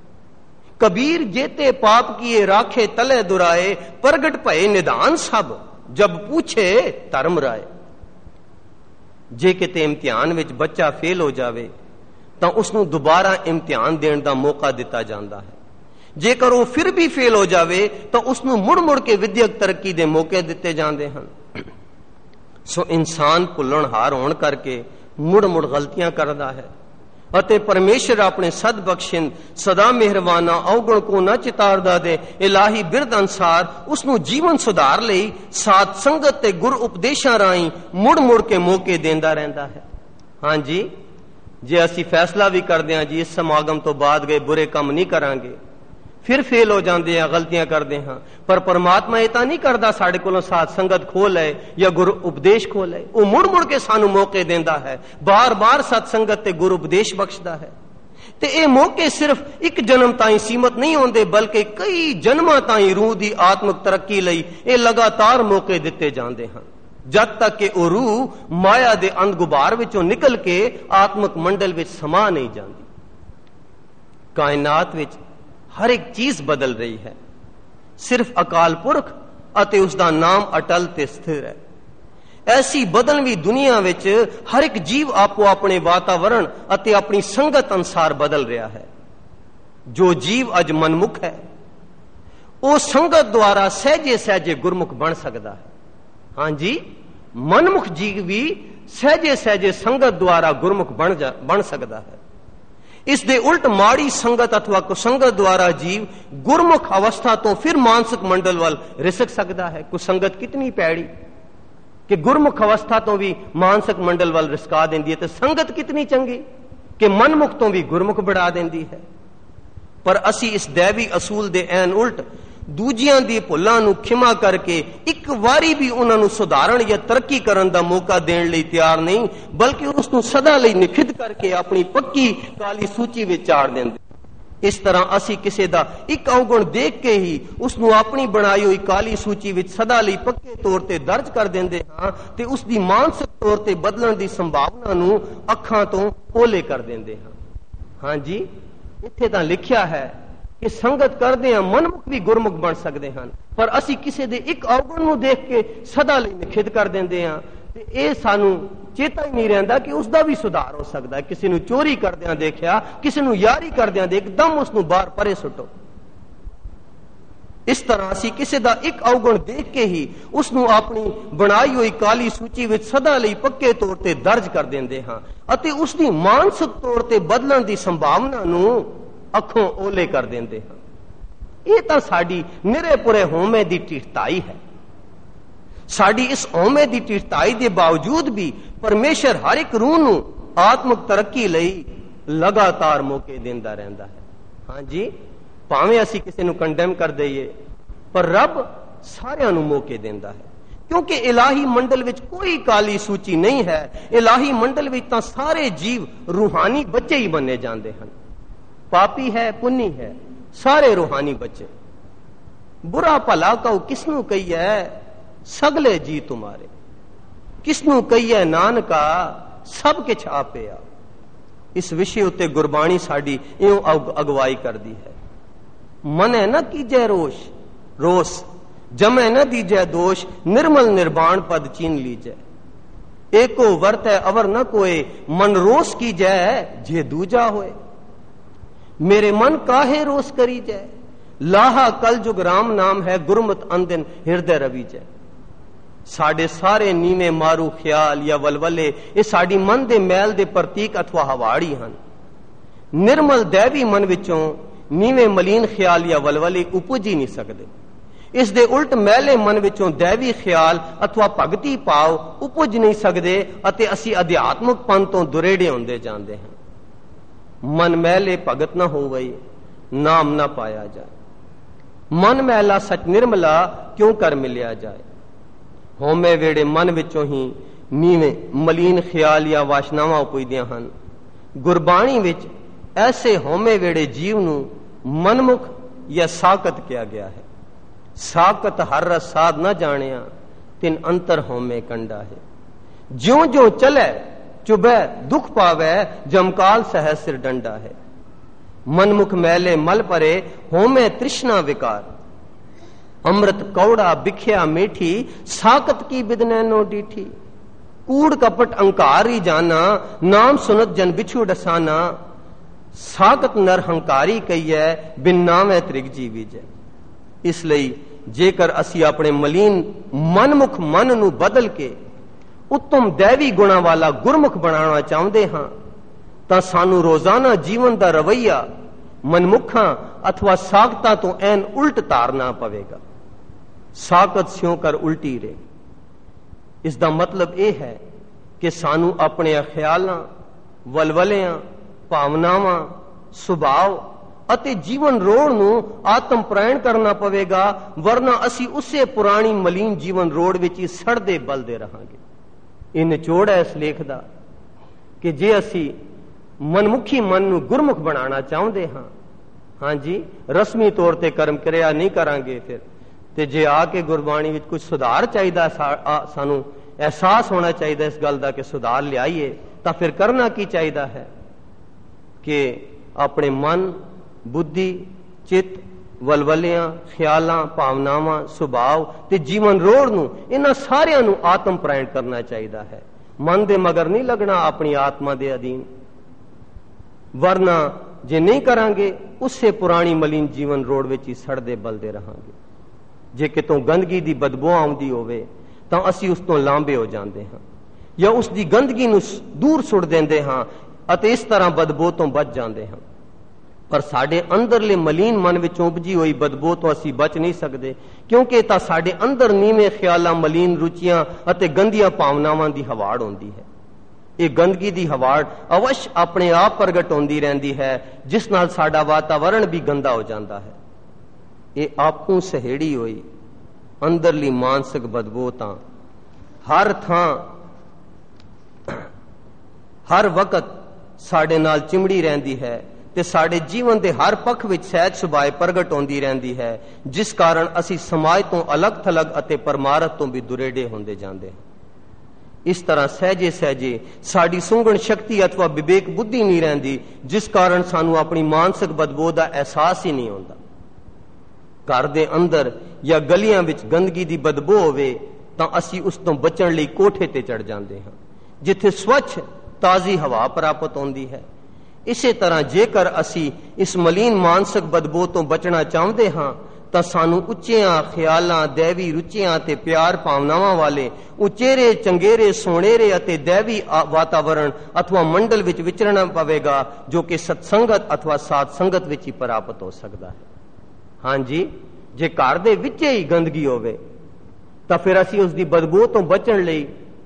कबीर जेते पाप किए राखे तले दुराए, प्रगट भये निधान सब, जब पूछे धर्म राय। जे किते इम्तिहान विच बच्चा फेल हो जावे तां उसनूं दुबारा इम्तिहान देण दा मौका दिता जांदा है। जेकर वो फिर भी फेल हो जावे तां उसनूं मुड़ मुड़ के विद्यक तरक्की दे मौके दिते जांदे हन। सो इंसान भुल्लणहार होण करके मुड़ मुड़ गलतियां करदा है ਅਤੇ ਪਰਮੇਸ਼ਰ ਆਪਣੇ ਸਦਬਖਸ਼ਿੰਦ ਸਦਾ ਮਿਹਰਬਾਨਾ ਔਗਣ ਕੋ ਨਾ ਚਿਤਾਰਦਾ ਦੇ ਇਲਾਹੀ ਬਿਰਧ ਅਨਸਾਰ ਉਸ ਨੂੰ ਜੀਵਨ ਸੁਧਾਰ ਲਈ ਸਾਧ ਸੰਗਤ ਤੇ ਗੁਰ ਉਪਦੇਸ਼ਾਂ ਰਾਹੀਂ ਮੁੜ ਮੁੜ ਕੇ ਮੌਕੇ ਦਿੰਦਾ ਰਹਿੰਦਾ ਹੈ। ਹਾਂਜੀ, ਜੇ ਅਸੀਂ ਫੈਸਲਾ ਵੀ ਕਰਦੇ ਹਾਂ ਜੀ ਇਸ ਸਮਾਗਮ ਤੋਂ ਬਾਅਦ ਗਏ ਬੁਰੇ ਕੰਮ ਨਹੀਂ ਕਰਾਂਗੇ, ਫਿਰ ਫੇਲ ਹੋ ਜਾਂਦੇ ਹਾਂ, ਗਲਤੀਆਂ ਕਰਦੇ ਹਾਂ, ਪਰ ਪਰਮਾਤਮਾ ਇਹ ਤਾਂ ਨਹੀਂ ਕਰਦਾ ਸਾਡੇ ਕੋਲੋਂ ਸਾਧ ਸੰਗਤ ਖੋਹ ਲਏ ਜਾਂ ਗੁਰੂ ਉਪਦੇਸ਼ ਖੋਹ ਲਏ। ਉਹ ਮੁੜ ਮੁੜ ਕੇ ਸਾਨੂੰ ਮੌਕੇ ਦਿੰਦਾ ਹੈ, ਬਾਰ ਬਾਰ ਸਤ ਸੰਗਤ ਤੇ ਗੁਰੂ ਉਪਦੇਸ਼ ਬਖਸ਼ਦਾ ਹੈ। ਤੇ ਇਹ ਮੌਕੇ ਸਿਰਫ ਇੱਕ ਜਨਮ ਤਾਈਂ ਸੀਮਤ ਨਹੀਂ ਹੁੰਦੇ, ਬਲਕਿ ਕਈ ਜਨਮਾਂ ਤਾਈਂ ਰੂਹ ਦੀ ਆਤਮਿਕ ਤਰੱਕੀ ਲਈ ਇਹ ਲਗਾਤਾਰ ਮੌਕੇ ਦਿੱਤੇ ਜਾਂਦੇ ਹਨ, ਜਦ ਤੱਕ ਕਿ ਉਹ ਰੂਹ ਮਾਇਆ ਦੇ ਅੰਧ ਗੁਬਾਰ ਵਿੱਚੋਂ ਨਿਕਲ ਕੇ ਆਤਮਿਕ ਮੰਡਲ ਵਿੱਚ ਸਮਾ ਨਹੀਂ ਜਾਂਦੀ। ਕਾਇਨਾਤ ਵਿੱਚ हर एक चीज बदल रही है, सिर्फ अकाल पुरख ਅਤੇ ਉਸ ਦਾ ਨਾਮ ਅਟਲ ਤੇ ਸਥਿਰ ਹੈ। ਐਸੀ ਬਦਲਵੀਂ ਦੁਨੀਆ ਵਿੱਚ ਹਰ ਇੱਕ ਜੀਵ ਆਪੋ ਆਪਣੇ ਵਾਤਾਵਰਣ ਅਤੇ ਆਪਣੀ ਸੰਗਤ ਅਨਸਾਰ ਬਦਲ ਰਿਹਾ ਹੈ। ਜੋ ਜੀਵ ਅਜ ਮਨਮੁਖ ਹੈ ਉਹ ਸੰਗਤ ਦੁਆਰਾ ਸਹਿਜੇ ਸਹਿਜੇ ਗੁਰਮੁਖ ਬਣ ਸਕਦਾ ਹੈ। ਹਾਂਜੀ, ਮਨਮੁਖ ਜੀਵ ਵੀ ਸਹਿਜੇ ਸਹਿਜੇ ਸੰਗਤ ਦੁਆਰਾ ਗੁਰਮੁਖ ਬਣ ਜਾ ਬਣ ਸਕਦਾ ਹੈ। ਇਸ ਦੇ ਉਲਟ ਮਾੜੀ ਸੰਗਤ ਅਥਵਾ ਕੁਸੰਗਤ ਦੁਆਰਾ ਜੀਵ ਗੁਰਮੁਖ ਅਵਸਥਾ ਤੋਂ ਫਿਰ ਮਾਨਸਿਕ ਮੰਡਲ ਵੱਲ ਰਿਸਕ ਸਕਦਾ ਹੈ। ਕੁਸੰਗਤ ਕਿਤਨੀ ਪੈੜੀ ਕਿ ਗੁਰਮੁਖ ਅਵਸਥਾ ਤੋਂ ਵੀ ਮਾਨਸਿਕ ਮੰਡਲ ਵੱਲ ਰਿਸਕਾ ਦਿੰਦੀ ਹੈ, ਤੇ ਸੰਗਤ ਕਿਤਨੀ ਚੰਗੀ ਕਿ ਮਨਮੁਖ ਤੋਂ ਵੀ ਗੁਰਮੁਖ ਬਣਾ ਦਿੰਦੀ ਹੈ। ਪਰ ਅਸੀਂ ਇਸ ਦੈਵੀ ਅਸੂਲ ਦੇ ਐਨ ਉਲਟ ਦੂਜਿਆਂ ਦੀ ਭੁੱਲਾਂ ਨੂੰ ਖਿਮਾ ਕਰਕੇ ਇੱਕ ਵਾਰੀ ਵੀ ਉਹਨਾਂ ਨੂੰ ਸੁਧਾਰਨ ਜਾਂ ਤਰੱਕੀ ਕਰਨ ਦਾ ਮੌਕਾ ਦੇਣ ਲਈ ਤਿਆਰ ਨਹੀਂ, ਬਲਕਿ ਉਸ ਨੂੰ ਸਦਾ ਲਈ ਨਿਖਿੱਧ ਕਰਕੇ ਆਪਣੀ ਪੱਕੀ ਕਾਲੀ ਸੂਚੀ ਵਿੱਚ ਚਾੜ ਦਿੰਦੇ। ਇਸ ਤਰ੍ਹਾਂ ਅਸੀਂ ਕਿਸੇ ਦਾ ਇੱਕ ਅਵਗੁਣ ਦੇਖ ਕੇ ਹੀ ਉਸ ਨੂੰ ਆਪਣੀ ਬਣਾਈ ਹੋਈ ਕਾਲੀ ਸੂਚੀ ਵਿੱਚ ਸਦਾ ਲਈ ਪੱਕੇ ਤੌਰ ਤੇ ਦਰਜ ਕਰ ਦਿੰਦੇ ਹਾਂ ਤੇ ਉਸ ਦੀ ਮਾਨਸਿਕ ਤੌਰ ਤੇ ਬਦਲਣ ਦੀ ਸੰਭਾਵਨਾ ਨੂੰ ਅੱਖਾਂ ਤੋਂ ਓਹਲੇ ਕਰ ਦਿੰਦੇ ਹਾਂ। ਹਾਂਜੀ, ਇੱਥੇ ਤਾਂ ਲਿਖਿਆ ਹੈ ਕਿ ਸੰਗਤ ਕਰਦੇ ਹਾਂ ਮਨਮੁਖ ਵੀ ਗੁਰਮੁਖ ਬਣ ਸਕਦੇ ਹਨ, ਪਰ ਅਸੀਂ ਕਿਸੇ ਦੇ ਇੱਕ ਅਵਗੁਣ ਨੂੰ ਦੇਖ ਕੇ ਸਦਾ ਲਈ ਨਿਖਿੱਧ ਕਰ ਦਿੰਦੇ ਹਾਂ ਤੇ ਇਹ ਸਾਨੂੰ ਚੇਤਾ ਹੀ ਨਹੀਂ ਰਹਿੰਦਾ ਕਿ ਉਸ ਦਾ ਵੀ ਸੁਧਾਰ ਹੋ ਸਕਦਾ ਹੈ। ਕਿਸੇ ਨੂੰ ਚੋਰੀ ਕਰਦਿਆਂ ਦੇਖਿਆ, ਕਿਸੇ ਨੂੰ ਯਾਰੀ ਕਰਦਿਆਂ ਦੇਖ ਇੱਕਦਮ ਉਸ ਨੂੰ ਬਾਹਰ ਪਰੇ ਸੁੱਟੋ। ਇਸ ਤਰ੍ਹਾਂ ਅਸੀਂ ਕਿਸੇ ਦਾ ਇੱਕ ਅਵਗੁਣ ਦੇਖ ਕੇ ਹੀ ਉਸ ਨੂੰ ਆਪਣੀ ਬਣਾਈ ਹੋਈ ਕਾਲੀ ਸੂਚੀ ਵਿੱਚ ਸਦਾ ਲਈ ਪੱਕੇ ਤੌਰ ਤੇ ਦਰਜ ਕਰ ਦਿੰਦੇ ਹਾਂ ਅਤੇ ਉਸ ਦੀ ਮਾਨਸਿਕ ਤੌਰ ਤੇ ਬਦਲਣ ਦੀ ਸੰਭਾਵਨਾ ਨੂੰ ਅੱਖੋਂ ਓਲੇ ਕਰ ਦਿੰਦੇ ਹਾਂ। ਇਹ ਤਾਂ ਸਾਡੀ ਨਿਰੇ ਪੁਰੇ ਹਉਮੈ ਦੀ ਢਿੱਠਤਾਈ ਹੈ। ਸਾਡੀ ਇਸ ਹਉਮੈ ਦੀ ਢਿੱਠਤਾਈ ਦੇ ਬਾਵਜੂਦ ਵੀ ਪਰਮੇਸ਼ਰ ਹਰ ਇੱਕ ਰੂਹ ਨੂੰ ਆਤਮਿਕ ਤਰੱਕੀ ਲਈ ਲਗਾਤਾਰ ਮੌਕੇ ਦਿੰਦਾ ਰਹਿੰਦਾ ਹੈ। ਹਾਂਜੀ, ਭਾਵੇਂ ਅਸੀਂ ਕਿਸੇ ਨੂੰ ਕੰਡੈਮ ਕਰ ਦਈਏ, ਪਰ ਰੱਬ ਸਾਰਿਆਂ ਨੂੰ ਮੌਕੇ ਦਿੰਦਾ ਹੈ, ਕਿਉਂਕਿ ਇਲਾਹੀ ਮੰਡਲ ਵਿੱਚ ਕੋਈ ਕਾਲੀ ਸੂਚੀ ਨਹੀਂ ਹੈ। ਇਲਾਹੀ ਮੰਡਲ ਵਿੱਚ ਤਾਂ ਸਾਰੇ ਜੀਵ ਰੂਹਾਨੀ ਬੱਚੇ ਹੀ ਬਣੇ ਜਾਂਦੇ ਹਨ। ਪਾਪੀ ਹੈ, ਪੁੰਨੀ ਹੈ, ਸਾਰੇ ਰੂਹਾਨੀ ਬੱਚੇ। ਬੁਰਾ ਭਲਾ ਕਹੋ ਕਿਸਨੂੰ ਕਹੀਏ, ਸਗਲੇ ਜੀ ਤੁਮਾਰੇ। ਕਿਸਨੂੰ ਕਹੀਏ ਨਾਨਕਾ, ਸਭ ਕਿਛ ਆਪਿਆ। ਇਸ ਵਿਸ਼ੇ ਉੱਤੇ ਗੁਰਬਾਣੀ ਸਾਡੀ ਇਉਂ ਅਗਵਾਈ ਕਰਦੀ ਹੈ। ਮਨੈ ਨਾ ਕੀਜੈ ਰੋਸ਼ ਰੋਸ, ਜਮੈ ਨਾ ਦੀਜੈ ਦੋਸ਼, ਨਿਰਮਲ ਨਿਰਵਾਣ ਪਦ ਚੀਨ ਲੀਜੈ। ਏਕੋ ਵਰਤੈ ਅਵਰ ਨ ਕੋਏ, ਮਨ ਰੋਸ ਕੀਜੈ ਜੇ ਦੂਜਾ ਹੋਏ। मेरे मन काहे रोस करी जय, लाहा कल जुग राम नाम है, गुरमत अंदिन हिरदय रवि जय। साडे सारे नीवे मारू ख्याल या वलवले ये साडी मन दे मैल दे प्रतीक अथवा हवाड़ी हन। निर्मल दैवी मन विचों नीवे मलीन ख्याल या वलवले उपज ही नहीं सकते। इस दे उल्ट मैले मन विचों दैवी ख्याल अथवा भगती भाव उपज नहीं सकते अते असी अध्यात्मक पंथ तो दुरेड़े होंदे जांदे हैं। मन मैले भगत न होवे, नाम न पाया जाए। मन मैला सच निर्मला क्यों कर मिलिया जाए। होमे वेड़े मन विचों ही नीवे मलीन ख्याल या वासनावां उपजदियां हन। गुरबाणी विच ऐसे होमे वेड़े जीव नूं मनमुख या साकत किया गया है। साकत हर रस साध न जानिया, तिन अंतर होमे कंडा है। ज्यों ज्यों चले चुभे दुख पावे, जमकाल सह सिर डंडा है। मनमुख मैले मल परे, होमे तृष्णा विकार। अमृत कौड़ा बिख्या मीठी, साकत की बिदने नो डीठी। कूड़ कपट अंकारी जाना, नाम सुनत जन बिछू डसाना। साकत नर हंकारी कहिए, बिन नामे त्रिग जीवी जय। इसलिए जेकर असी अपने मलीन मनमुख मन नू बदल के उत्तम दैवी गुणा वाला गुरमुख बनाना चाहते हाँ तो सानू रोजाना जीवन का रवैया मनमुखा अथवा साकता तो एन उल्ट तारना पवेगा। साकत स्यों कर उल्टी रे। इसका मतलब यह है कि सानू अपने ख्यालों, वलवलियां, भावनावां, सुभाव अते जीवन रोड़ नू आत्म प्रायण करना पवेगा, वरना असी उसे पुरानी मलीन जीवन रोड़ विच ही सड़दे बलदे रहांगे। ਇਹ ਨਿਚੋੜ ਹੈ ਇਸ ਲੇਖ ਦਾ ਕਿ ਜੇ ਅਸੀਂ ਮਨਮੁਖੀ ਮਨ ਨੂੰ ਗੁਰਮੁਖ ਬਣਾਉਣਾ ਚਾਹੁੰਦੇ ਹਾਂ, ਹਾਂਜੀ ਰਸਮੀ ਤੌਰ ਤੇ ਕਰਮ ਕਿਰਿਆ ਨਹੀਂ ਕਰਾਂਗੇ ਫਿਰ, ਤੇ ਜੇ ਆ ਕੇ ਗੁਰਬਾਣੀ ਵਿੱਚ ਕੁਝ ਸੁਧਾਰ ਚਾਹੀਦਾ, ਸਾਨੂੰ ਅਹਿਸਾਸ ਹੋਣਾ ਚਾਹੀਦਾ ਇਸ ਗੱਲ ਦਾ ਕਿ ਸੁਧਾਰ ਲਿਆਈਏ, ਤਾਂ ਫਿਰ ਕਰਨਾ ਕੀ ਚਾਹੀਦਾ ਹੈ ਕਿ ਆਪਣੇ ਮਨ, ਬੁੱਧੀ, ਚਿੱਤ, ਵਲਵਲਿਆਂ, ਖਿਆਲਾਂ, ਭਾਵਨਾਵਾਂ, ਸੁਭਾਅ ਤੇ ਜੀਵਨ ਰੋੜ ਨੂੰ ਇਹਨਾਂ ਸਾਰਿਆਂ ਨੂੰ ਆਤਮ ਪ੍ਰਾਇਣ ਕਰਨਾ ਚਾਹੀਦਾ ਹੈ। ਮਨ ਦੇ ਮਗਰ ਨਹੀਂ ਲੱਗਣਾ ਆਪਣੀ ਆਤਮਾ ਦੇ ਅਧੀਨ, ਵਰਨਾ ਜੇ ਨਹੀਂ ਕਰਾਂਗੇ ਉਸੇ ਪੁਰਾਣੀ ਮਲੀਨ ਜੀਵਨ ਰੋਡ ਵਿੱਚ ਹੀ ਸੜਦੇ ਬਲਦੇ ਰਹਾਂਗੇ। ਜੇ ਕਿਤੋਂ ਗੰਦਗੀ ਦੀ ਬਦਬੂ ਆਉਂਦੀ ਹੋਵੇ ਤਾਂ ਅਸੀਂ ਉਸ ਤੋਂ ਲਾਂਭੇ ਹੋ ਜਾਂਦੇ ਹਾਂ ਜਾਂ ਉਸ ਦੀ ਗੰਦਗੀ ਨੂੰ ਦੂਰ ਸੁੱਟ ਦਿੰਦੇ ਹਾਂ ਅਤੇ ਇਸ ਤਰ੍ਹਾਂ ਬਦਬੂ ਤੋਂ ਬਚ ਜਾਂਦੇ ਹਾਂ। ਪਰ ਸਾਡੇ ਅੰਦਰਲੇ ਮਲੀਨ ਮਨ ਵਿੱਚੋਂ ਉਪਜੀ ਹੋਈ ਬਦਬੂ ਤੋਂ ਅਸੀਂ ਬਚ ਨਹੀਂ ਸਕਦੇ, ਕਿਉਂਕਿ ਇਹ ਤਾਂ ਸਾਡੇ ਅੰਦਰ ਨੀਵੇਂ ਖਿਆਲਾਂ, ਮਲੀਨ ਰੁਚੀਆਂ ਅਤੇ ਗੰਦੀਆਂ ਭਾਵਨਾਵਾਂ ਦੀ ਹਵਾੜ ਹੁੰਦੀ ਹੈ। ਇਹ ਗੰਦਗੀ ਦੀ ਹਵਾੜ ਅਵਸ਼ ਆਪਣੇ ਆਪ ਪ੍ਰਗਟ ਹੁੰਦੀ ਰਹਿੰਦੀ ਹੈ, ਜਿਸ ਨਾਲ ਸਾਡਾ ਵਾਤਾਵਰਣ ਵੀ ਗੰਦਾ ਹੋ ਜਾਂਦਾ ਹੈ। ਇਹ ਆਪੂ ਸਹੇੜੀ ਹੋਈ ਅੰਦਰਲੀ ਮਾਨਸਿਕ ਬਦਬੂ ਤਾਂ ਹਰ ਥਾਂ ਹਰ ਵਕਤ ਸਾਡੇ ਨਾਲ ਚਿਮੜੀ ਰਹਿੰਦੀ ਹੈ ਤੇ ਸਾਡੇ ਜੀਵਨ ਦੇ ਹਰ ਪੱਖ ਵਿੱਚ ਸਹਿਜ ਸੁਭਾਅ ਪ੍ਰਗਟ ਹੁੰਦੀ ਰਹਿੰਦੀ ਹੈ, ਜਿਸ ਕਾਰਨ ਅਸੀਂ ਸਮਾਜ ਤੋਂ ਅਲੱਗ ਥਲੱਗ ਅਤੇ ਪਰਮਾਰਥ ਤੋਂ ਵੀ ਦੁਰੇਡੇ ਹੁੰਦੇ ਜਾਂਦੇ ਹਾਂ। ਇਸ ਤਰ੍ਹਾਂ ਸਹਿਜੇ ਸਹਿਜੇ ਸਾਡੀ ਸੁੰਘਣ ਸ਼ਕਤੀ ਅਥਵਾ ਵਿਵੇਕ ਬੁੱਧੀ ਨਹੀਂ ਰਹਿੰਦੀ, ਜਿਸ ਕਾਰਨ ਸਾਨੂੰ ਆਪਣੀ ਮਾਨਸਿਕ ਬਦਬੂ ਦਾ ਅਹਿਸਾਸ ਹੀ ਨਹੀਂ ਹੁੰਦਾ। ਘਰ ਦੇ ਅੰਦਰ ਜਾਂ ਗਲੀਆਂ ਵਿੱਚ ਗੰਦਗੀ ਦੀ ਬਦਬੂ ਹੋਵੇ ਤਾਂ ਅਸੀਂ ਉਸ ਤੋਂ ਬਚਣ ਲਈ ਕੋਠੇ ਤੇ ਚੜ ਜਾਂਦੇ ਹਾਂ, ਜਿੱਥੇ ਸਵੱਛ ਤਾਜ਼ੀ ਹਵਾ ਪ੍ਰਾਪਤ ਹੁੰਦੀ ਹੈ। ਇਸੇ ਤਰ੍ਹਾਂ ਜੇਕਰ ਅਸੀਂ ਇਸ ਮਲੀਨ ਮਾਨਸਿਕ ਬਦਬੂ ਤੋਂ ਬਚਣਾ ਚਾਹੁੰਦੇ ਹਾਂ ਤਾਂ ਸਾਨੂੰ ਉੱਚੀਆਂ ਖਿਆਲਾਂ, ਦੈਵੀ ਰੁਚੀਆਂ ਤੇ ਪਿਆਰ ਭਾਵਨਾਵਾਂ ਵਾਲੇ ਉਚੇਰੇ, ਚੰਗੇਰੇ, ਸੋਹਣੇਰੇ ਅਤੇ ਦੈਵੀ ਵਾਤਾਵਰਣ ਅਥਵਾ ਮੰਡਲ ਵਿੱਚ ਵਿਚਰਨਾ ਪਵੇਗਾ, ਜੋ ਕਿ ਸਤਸੰਗਤ ਅਥਵਾ ਸਾਧ ਸੰਗਤ ਵਿੱਚ ਹੀ ਪ੍ਰਾਪਤ ਹੋ ਸਕਦਾ ਹੈ। ਹਾਂਜੀ, ਜੇ ਘਰ ਦੇ ਵਿੱਚ ਹੀ ਗੰਦਗੀ ਹੋਵੇ ਤਾਂ ਫਿਰ ਅਸੀਂ ਉਸ ਦੀ ਬਦਬੂ ਤੋਂ ਬਚਣ ਲਈ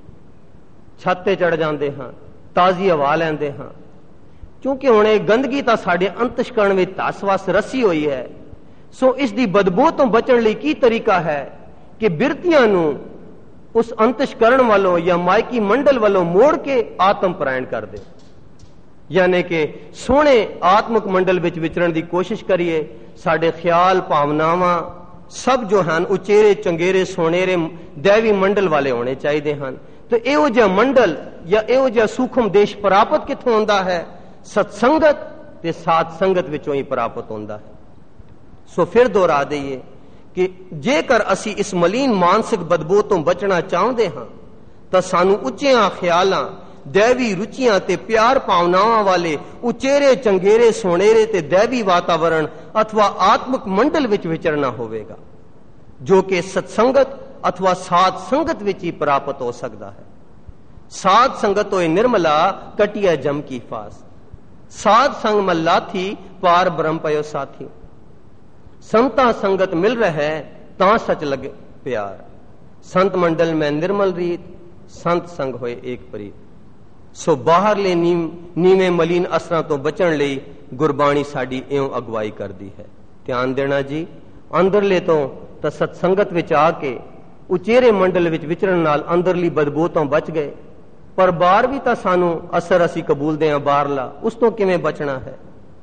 ਛੱਤ ਤੇ ਚੜ ਜਾਂਦੇ ਹਾਂ, ਤਾਜ਼ੀ ਹਵਾ ਲੈਂਦੇ ਹਾਂ, ਕਿਉਂਕਿ ਹੁਣ ਇਹ ਗੰਦਗੀ ਤਾਂ ਸਾਡੇ ਅੰਤਸ਼ਕਰਣ ਵਿੱਚ ਧਸ-ਵਸ ਰਸੀ ਹੋਈ ਹੈ। ਸੋ ਇਸ ਦੀ ਬਦਬੂ ਤੋਂ ਬਚਣ ਲਈ ਕੀ ਤਰੀਕਾ ਹੈ ਕਿ ਬਿਰਤੀਆਂ ਨੂੰ ਉਸ ਅੰਤਸ਼ਕਰਣ ਵੱਲੋਂ ਜਾਂ ਮਾਇਕੀ ਮੰਡਲ ਵੱਲੋਂ ਮੋੜ ਕੇ ਆਤਮ ਪਰਾਇਣ ਕਰ ਦੇ, ਯਾਨੀ ਕਿ ਸੋਹਣੇ ਆਤਮਿਕ ਮੰਡਲ ਵਿੱਚ ਵਿਚਰਨ ਦੀ ਕੋਸ਼ਿਸ਼ ਕਰੀਏ। ਸਾਡੇ ਖਿਆਲ, ਭਾਵਨਾਵਾਂ ਸਭ ਜੋ ਹਨ ਉਚੇਰੇ, ਚੰਗੇਰੇ, ਸੋਹਣੇਰੇ ਦੈਵੀ ਮੰਡਲ ਵਾਲੇ ਹੋਣੇ ਚਾਹੀਦੇ ਹਨ। ਤੇ ਇਹੋ ਜਿਹਾ ਮੰਡਲ ਜਾਂ ਇਹੋ ਜਿਹਾ ਸੂਖਮ ਦੇਸ਼ ਪ੍ਰਾਪਤ ਕਿੱਥੋਂ ਹੁੰਦਾ ਹੈ? ਸਤਸੰਗਤ ਤੇ ਸਾਧ ਸੰਗਤ ਵਿੱਚੋਂ ਹੀ ਪ੍ਰਾਪਤ ਹੁੰਦਾ ਹੈ। ਸੋ ਫਿਰ ਦੁਹਰਾ ਦਈਏ ਕਿ ਜੇਕਰ ਅਸੀਂ ਇਸ ਮਲੀਨ ਮਾਨਸਿਕ ਬਦਬੂ ਤੋਂ ਬਚਣਾ ਚਾਹੁੰਦੇ ਹਾਂ ਤਾਂ ਸਾਨੂੰ ਉੱਚੀਆਂ ਖਿਆਲਾਂ, ਦੈਵੀ ਰੁਚੀਆਂ ਤੇ ਪਿਆਰ ਭਾਵਨਾਵਾਂ ਵਾਲੇ ਉਚੇਰੇ, ਚੰਗੇਰੇ, ਸੋਹਣੇਰੇ ਤੇ ਦੈਵੀ ਵਾਤਾਵਰਣ ਅਥਵਾ ਆਤਮਿਕ ਮੰਡਲ ਵਿੱਚ ਵਿਚਰਨਾ ਹੋਵੇਗਾ, ਜੋ ਕਿ ਸਤਸੰਗਤ ਅਥਵਾ ਸਾਧ ਸੰਗਤ ਵਿੱਚ ਹੀ ਪ੍ਰਾਪਤ ਹੋ ਸਕਦਾ ਹੈ। ਸਾਧ ਸੰਗਤ ਹੋਏ ਨਿਰਮਲਾ, ਕਟਿਆ ਜਮ ਕੀ ਫਾਸ। ਸਾਧ ਸੰਗ ਮੱਲਾ ਥੀ, ਪਾਰ ਬ੍ਰਹਮ ਪਇਓ ਸਾਥੀ। ਸੰਤਾ ਸੰਗਤ ਮਿਲ ਰਹਿ ਤਾਂ ਸਚ ਲਗੇ ਪਿਆਰ। ਸੰਤ ਮੰਡਲ ਮੈਂ ਨਿਰਮਲ ਰੀਤ, ਸੰਤ ਸੰਗ ਹੋਏ ਏਕ ਪ੍ਰੀਤ। ਸੋ ਬਾਹਰਲੇ ਨੀਵੇਂ ਮਲੀਨ ਅਸਰਾਂ ਤੋਂ ਬਚਣ ਲਈ ਗੁਰਬਾਣੀ ਸਾਡੀ ਇਉਂ ਅਗਵਾਈ ਕਰਦੀ ਹੈ। ਧਿਆਨ ਦੇਣਾ ਜੀ, ਅੰਦਰਲੇ ਤੋਂ ਤਾਂ ਸਤਸੰਗਤ ਵਿੱਚ ਆ ਕੇ ਉਚੇਰੇ ਮੰਡਲ ਵਿੱਚ ਵਿਚਰਨ ਨਾਲ ਅੰਦਰਲੀ ਬਦਬੂ ਤੋਂ ਬਚ ਗਏ, ਪਰ ਬਾਹਰ ਵੀ ਤਾਂ ਸਾਨੂੰ ਅਸਰ ਅਸੀਂ ਕਬੂਲਦੇ ਹਾਂ ਬਾਹਰਲਾ, ਉਸ ਤੋਂ ਕਿਵੇਂ ਬਚਣਾ ਹੈ?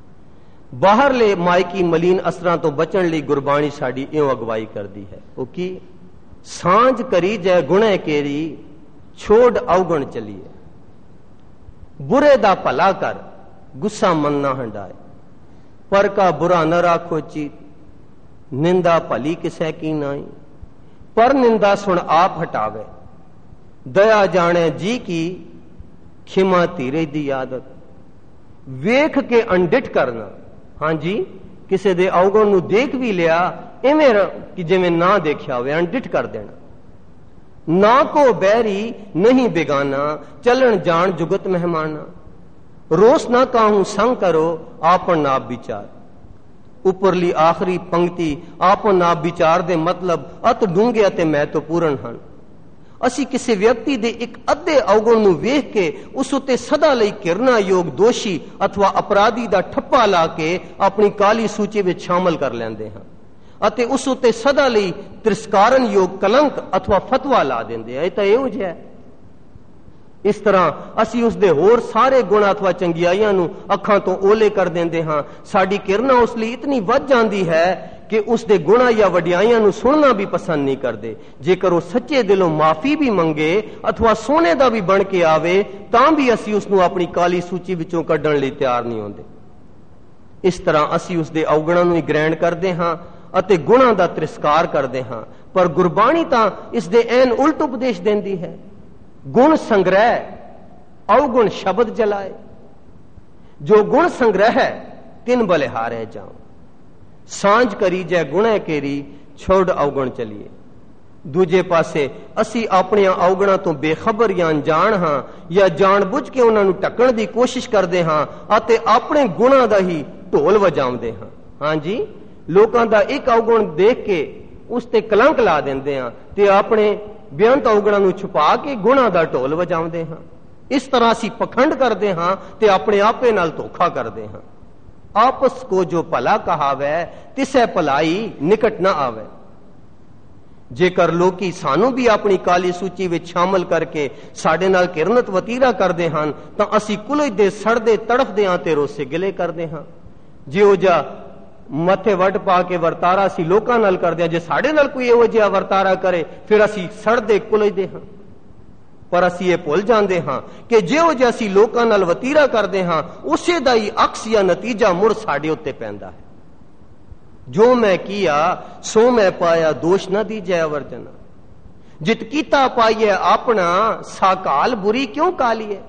ਬਾਹਰਲੇ ਮਾਇਕੀ ਮਲੀਨ ਅਸਰਾਂ ਤੋਂ ਬਚਣ ਲਈ ਗੁਰਬਾਣੀ ਸਾਡੀ ਇਉਂ ਅਗਵਾਈ ਕਰਦੀ ਹੈ। ਉਹ ਕੀ? ਸਾਂਝ ਕਰੀ ਜੈ ਗੁਣੇ ਕੇਰੀ, ਛੋੜ ਅਵਗੁਣ ਚਲੀਏ। ਬੁਰੇ ਦਾ ਭਲਾ ਕਰ, ਗੁੱਸਾ ਮਨ ਨਾ ਹੰਡਾਏ। ਪਰ ਕਾ ਬੁਰਾ ਨ ਰਾਖੋ ਚੀਤ, ਨਿੰਦਾ ਭਲੀ ਕਿਸੈ ਕੀ ਨਾਈ। ਪਰ ਨਿੰਦਾ ਸੁਣ ਆਪ ਹਟਾਵੇ, ਦਇਆ ਜਾਣੇ ਜੀ ਕੀ, ਖਿਮਾ ਧੀਰੇ ਦੀ ਆਦਤ। ਵੇਖ ਕੇ ਅਣਡਿੱਠ ਕਰਨਾ। ਹਾਂਜੀ, ਕਿਸੇ ਦੇ ਅਵਗੁਣ ਨੂੰ ਦੇਖ ਵੀ ਲਿਆ, ਇਵੇਂ ਕਿ ਜਿਵੇਂ ਨਾ ਦੇਖਿਆ ਹੋਵੇ, ਅਣਡਿੱਠ ਕਰ ਦੇਣਾ। ਨਾ ਕੋ ਬੈਰੀ ਨਹੀਂ ਬੇਗਾਨਾ, ਚਲਣ ਜਾਣ ਜੁਗਤ ਮਹਿਮਾਨਾ। ਰੋਸ ਨਾ ਕਾਹੂ ਸੰਗ ਕਰੋ, ਆਪਨ ਆਪ ਵਿਚਾਰ। ਉੱਪਰਲੀ ਆਖਰੀ ਪੰਕਤੀ ਆਪਨ ਆਪ ਵਿਚਾਰ ਦੇ ਮਤਲਬ ਅਤ ਡੂੰਘੇ ਅਤੇ ਮਹੱਤਵਪੂਰਨ ਹਨ। ਅਸੀਂ ਕਿਸੇ ਵਿਅਕਤੀ ਦੇ ਇੱਕ ਅੱਧੇ ਅਵਗੁਣ ਨੂੰ ਵੇਖ ਕੇ ਉਸ ਉੱਤੇ ਸਦਾ ਲਈ ਘਿਰਨਾਯੋਗ ਦੋਸ਼ੀ ਅਥਵਾ ਅਪਰਾਧੀ ਦਾ ਠੱਪਾ ਲਾ ਕੇ ਆਪਣੀ ਕਾਲੀ ਸੂਚੀ ਵਿੱਚ ਸ਼ਾਮਲ ਕਰ ਲੈਂਦੇ ਹਾਂ ਅਤੇ ਉਸ ਉੱਤੇ ਸਦਾ ਲਈ ਤਿਰਸਕਾਰਨਯੋਗ ਕਲੰਕ ਅਥਵਾ ਫਤਵਾ ਲਾ ਦਿੰਦੇ ਆ। ਇਹ ਤਾਂ ਇਹੋ ਜਿਹਾ। ਇਸ ਤਰ੍ਹਾਂ ਅਸੀਂ ਉਸ ਦੇ ਹੋਰ ਸਾਰੇ ਗੁਣ ਅਥਵਾ ਚੰਗਿਆਈਆਂ ਨੂੰ ਅੱਖਾਂ ਤੋਂ ਓਲੇ ਕਰ ਦਿੰਦੇ ਹਾਂ। ਸਾਡੀ ਕਿਰਨਾ ਉਸ ਲਈ ਇਤਨੀ ਵੱਧ ਜਾਂਦੀ ਹੈ ਕਿ ਉਸ ਦੇ ਗੁਣਾਂ ਜਾਂ ਵਡਿਆਈਆਂ ਨੂੰ ਸੁਣਨਾ ਵੀ ਪਸੰਦ ਨਹੀਂ ਕਰਦੇ। ਜੇਕਰ ਉਹ ਸੱਚੇ ਦਿਲੋਂ ਮਾਫੀ ਵੀ ਮੰਗੇ ਅਥਵਾ ਸੋਨੇ ਦਾ ਵੀ ਬਣ ਕੇ ਆਵੇ ਤਾਂ ਵੀ ਅਸੀਂ ਉਸ ਨੂੰ ਆਪਣੀ ਕਾਲੀ ਸੂਚੀ ਵਿੱਚੋਂ ਕੱਢਣ ਲਈ ਤਿਆਰ ਨਹੀਂ ਹੁੰਦੇ। ਇਸ ਤਰ੍ਹਾਂ ਅਸੀਂ ਉਸ ਦੇ ਅਵਗੁਣਾਂ ਨੂੰ ਹੀ ਗ੍ਰਹਿਣ ਕਰਦੇ ਹਾਂ ਅਤੇ ਗੁਣਾਂ ਦਾ ਤਿਰਸਕਾਰ ਕਰਦੇ ਹਾਂ। ਪਰ ਗੁਰਬਾਣੀ ਤਾਂ ਇਸ ਦੇ ਐਨ ਉਲਟ ਉਪਦੇਸ਼ ਦਿੰਦੀ ਹੈ। ਗੁਣ ਸੰਗ੍ਰਹਿ, ਅਵਗੁਣ ਸ਼ਬਦ ਜਲਾਏ। ਜੋ ਗੁਣ ਸੰਗ੍ਰਹਿ ਹੈ किन बलिहारे जाऊं। सांझ करी जै गुणे केरी छोड़ अवगण चलिए। दूजे पासे असी अपने अवगणों तो बेखबर या अनजान हाँ या जानबूझ के उन्होंने ढकण की कोशिश करते हाँ अते अपने गुणों का ही ढोल वजाते हाँ। हाँ जी, लोगों का एक अवगुण देख के उसते कलंक ला देंगे हाँ ते अपने बेअंत अवगणों छुपा के गुणों का ढोल वजाते हाँ। इस तरह असी पखंड करते हाँ ते अपने आपे नाल धोखा करते हाँ। आपस को जो भला कहावै तिसै भलाई निकट न आवे। जेकर लोकी सानू भी अपनी काली सूची में शामिल करके साडे नाल किरनत वतीरा करते हैं तो असी कुलजदे सड़दे तड़फदे हां ते रोसे गिले करते हैं। जिहो जा मथे वट पा के वरतारा असी लोकां नाल करदे हां, जे साडे नाल कोई इहो जिहा वरतारा करे फिर असी सड़दे कुलजदे हां। पर असी ये भुल जाते हाँ कि जिहो जिहा असी लोकां नाल वतीरा करते हाँ उसे दा ही अक्स या नतीजा मुड़ साडे उत्ते पैंदा है। जो मैं किया सो मैं पाया दोष न दीजै अवर्जना। जित कीता पाइए अपना साकाल बुरी क्यों कालिए।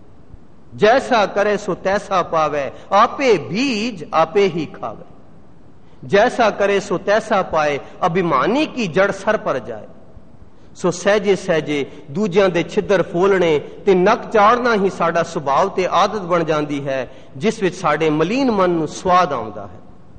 जैसा करे सो तैसा पावे आपे बीज आपे ही खावे। जैसा करे सो तैसा पाए अभिमानी की जड़ सर पर जाए। सो सहजे सहजे दूजियां दे छिद्र फोलने ते नक चाड़ना ही साडा सुभाव ते आदत बन जाती है जिस विच साडे मलीन मन नूं स्वाद आउंदा है।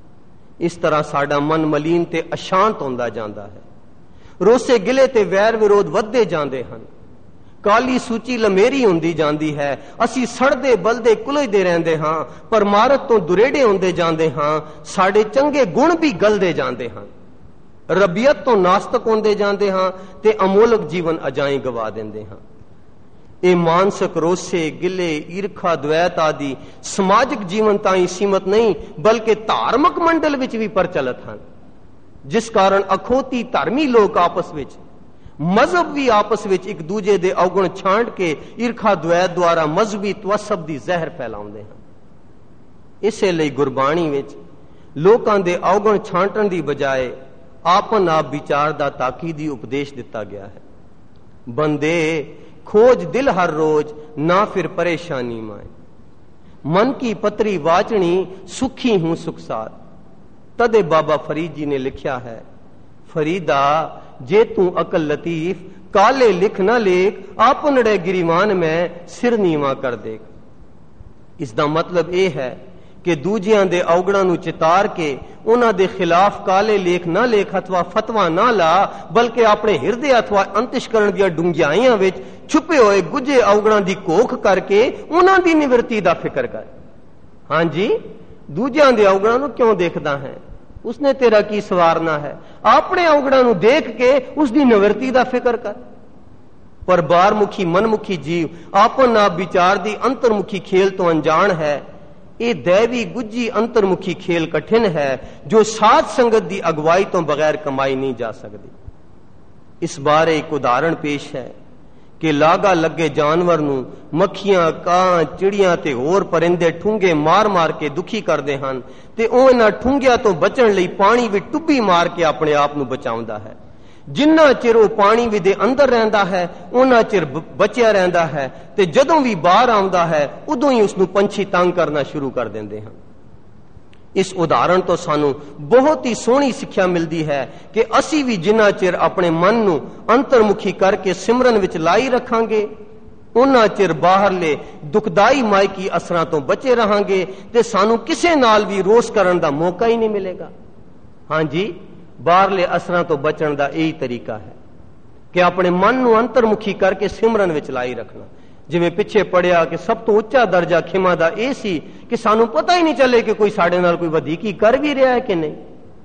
इस तरह साडा मन मलीन ते अशांत होंदा जांदा है। रोसे गिले ते वैर विरोध वधदे जांदे हन। काली सूची लमेरी हुंदी जांदी है। असी सड़दे बलदे कुलजदे रहंदे हां पर मारत तो दुरेड़े हुंदे जांदे हां। साडे चंगे गुण भी गलदे जांदे हन। रबियत तो नास्तिक होंदे जांदे हां ते अमोलक जीवन अजाई गवा देंदे हां। ये मानसिक रोसे गिले ईर्खा द्वैत आदि समाजिक जीवन ताई सीमित नहीं बल्कि धार्मिक मंडल विच भी प्रचलित हैं, जिस कारण अखोती धर्मी लोग आपस विच मजहब भी आपस विच एक दूजे दे अवगुण छांट के ईर्खा द्वैत द्वारा मजहबी तवस्सब दी जहर फैलाउंदे हैं। इसे लई गुरबाणी विच लोकां दे अवगुण छांटण दी बजाय आपन आप विचार दा ताकीदी उपदेश दिता गया है। बंदे खोज दिल हर रोज ना फिर परेशानी माए। मन की पत्री वाचनी सुखी हूं सुखसार। तदे बाबा फरीद जी ने लिखा है, फरीदा जे तू अकल लतीफ काले लिख ना लेख आपनड़े गिरीवान में सिर नीवा कर देख। इसका मतलब यह है कि दूजियां दे अवगुणां नूं चितार के उन्हां दे खिलाफ काले लेख ना लेख अथवा फतवा ना ला बल्कि अपने हिरदे अथवा अंतश्करण दी डूंघियाइयां विच छुपे हुए गुजे अवगुणां दी कोख करके उन्हां दी निवृत्ति दा फिक्र कर। हां जी, दूजियां दे अवगुणां नूं क्यों देखदा है? उसने तेरा की सवारना है? अपने अवगुणां नूं देख के उसकी निवृत्ति दा फिक्र कर। पर बारमुखी मनमुखी जीव आपन आप विचार दी अंतर्मुखी खेल तो अनजान है। ये दैवी गुज्जी अंतर्मुखी खेल कठिन है जो साध संगत दी अगवाई तो बगैर कमाई नहीं जा सकती। इस बारे एक उदाहरण पेश है कि लागा लगे जानवर नूं मक्खियां कां चिड़ियां ते होर परिंदे ठूंगे मार मार के दुखी करते हैं ते ओह इन्हां ठूंगियां तो बचण लई पानी विच टुब्बी मार के अपने आप नूं बचाउंदा है। जिन्ना चिर वह पानी भी दे अंदर रहता है उन्ना चिर बचिया रहता है ते जदों भी बाहर आउंदा है उदों ही उसनूं पंछी तंग करना शुरू कर देंदे हैं। इस उदाहरण तो सानू बहुत ही सोहनी सिक्ख्या मिलती है कि असी भी जिन्ना चिर अपने मन नूं अंतर्मुखी करके सिमरन विच लाई रखांगे उन्ना चिर बाहरले दुखदाई मायकी असरां तो बचे रहांगे ते सानू किसे नाल भी रोस करन दा मौका ही नहीं मिलेगा। हां जी, बाहरले असरां तो बचण दा यही तरीका है कि अपने मन नूं अंतर्मुखी करके सिमरन विच लाई रखना। जिवें पिछे पढ़िया कि सब तो उच्चा दर्जा खिमा दा यह सी कि सानू पता ही नहीं चले कि कोई साडे नाल कोई वधीकी कर भी रहा है कि नहीं।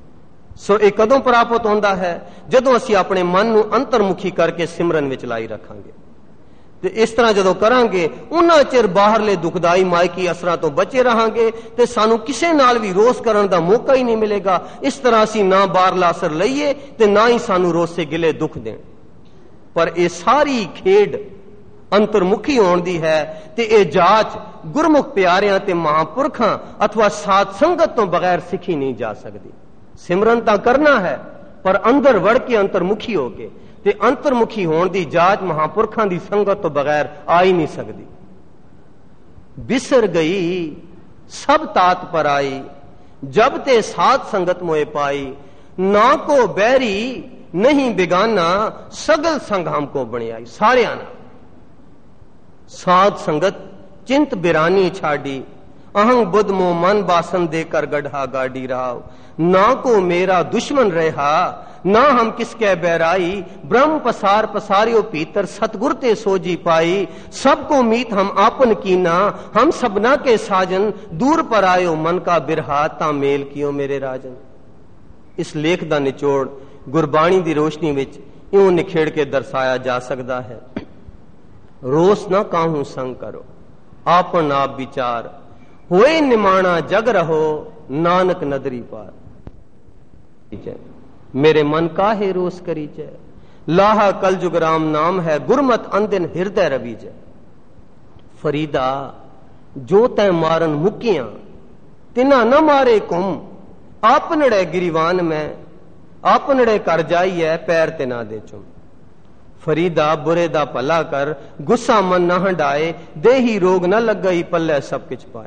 सो यह कदों प्राप्त होंदा है? जदों असीं अपने मन नूं अंतर्मुखी करके सिमरन विच लाई रखांगे। ते इस तरह जदों करांगे उन्ना चिर बाहरले दुखदाई मायकी असरां तो बचे रहांगे ते सानू किसे नाल भी रोस करन दा मौका ही नहीं मिलेगा। इस तरह असीं ना बाहरला असर लईए ते ना ही सानू रोसे गिले दुख देण। पर यह सारी खेड अंतर्मुखी होण दी है ते यह जांच गुरमुख प्यारियां ते महापुरखां अथवा साध संगत तो बगैर सीखी नहीं जा सकती। सिमरन तां करना है पर अंदर वड़ के अंतर्मुखी हो के ते अंतर्मुखी होण दी जांच महापुरखां दी संगत तो बगैर आ ही नहीं सकती। बिसर गई सब तात पर आई, जब ते साध संगत मोए पाई, ना को बैरी नहीं बेगाना, सगल संग हमको बनियाई। सारे आना साध संगत चिंत बिरानी छाड़ी, अहंग बुद्ध मो मन बासन देकर गढ़ा गाड़ी राव, ना को मेरा दुश्मन रहा, ना हम किसके बैराई, ब्रह्म पसार पसारियो पीतर, सतगुर ते सोजी पाई, सबको मीत हम आपन कीना, हम सबना के साजन, दूर पर आयो मन का बिरहा, ता मेल कियो मेरे राजन। इस लेख दा निचोड़ गुरबाणी दी रोशनी विच इउं निखेड़ के दर्शाया जा सकदा है। रोस ना काहू संग करो, आपन आप विचार, होए निमाणा जग रहो, नानक नदरी पार। मेरे मन काहे रोस करी जय, लाहा कल जुग राम नाम है, गुरमत अंदिन हृदय रवि जय। फरीदा जो तय मारन मुकियां, तिना न मारे कुम, आपनड़े गिरीवान में, आपनड़े कर जाइए पैर तिना दे चुम। फरीदा बुरे दा भला कर, गुस्सा मन न हंडाए, देही रोग न लग गई पल्ले सब किछ पाए।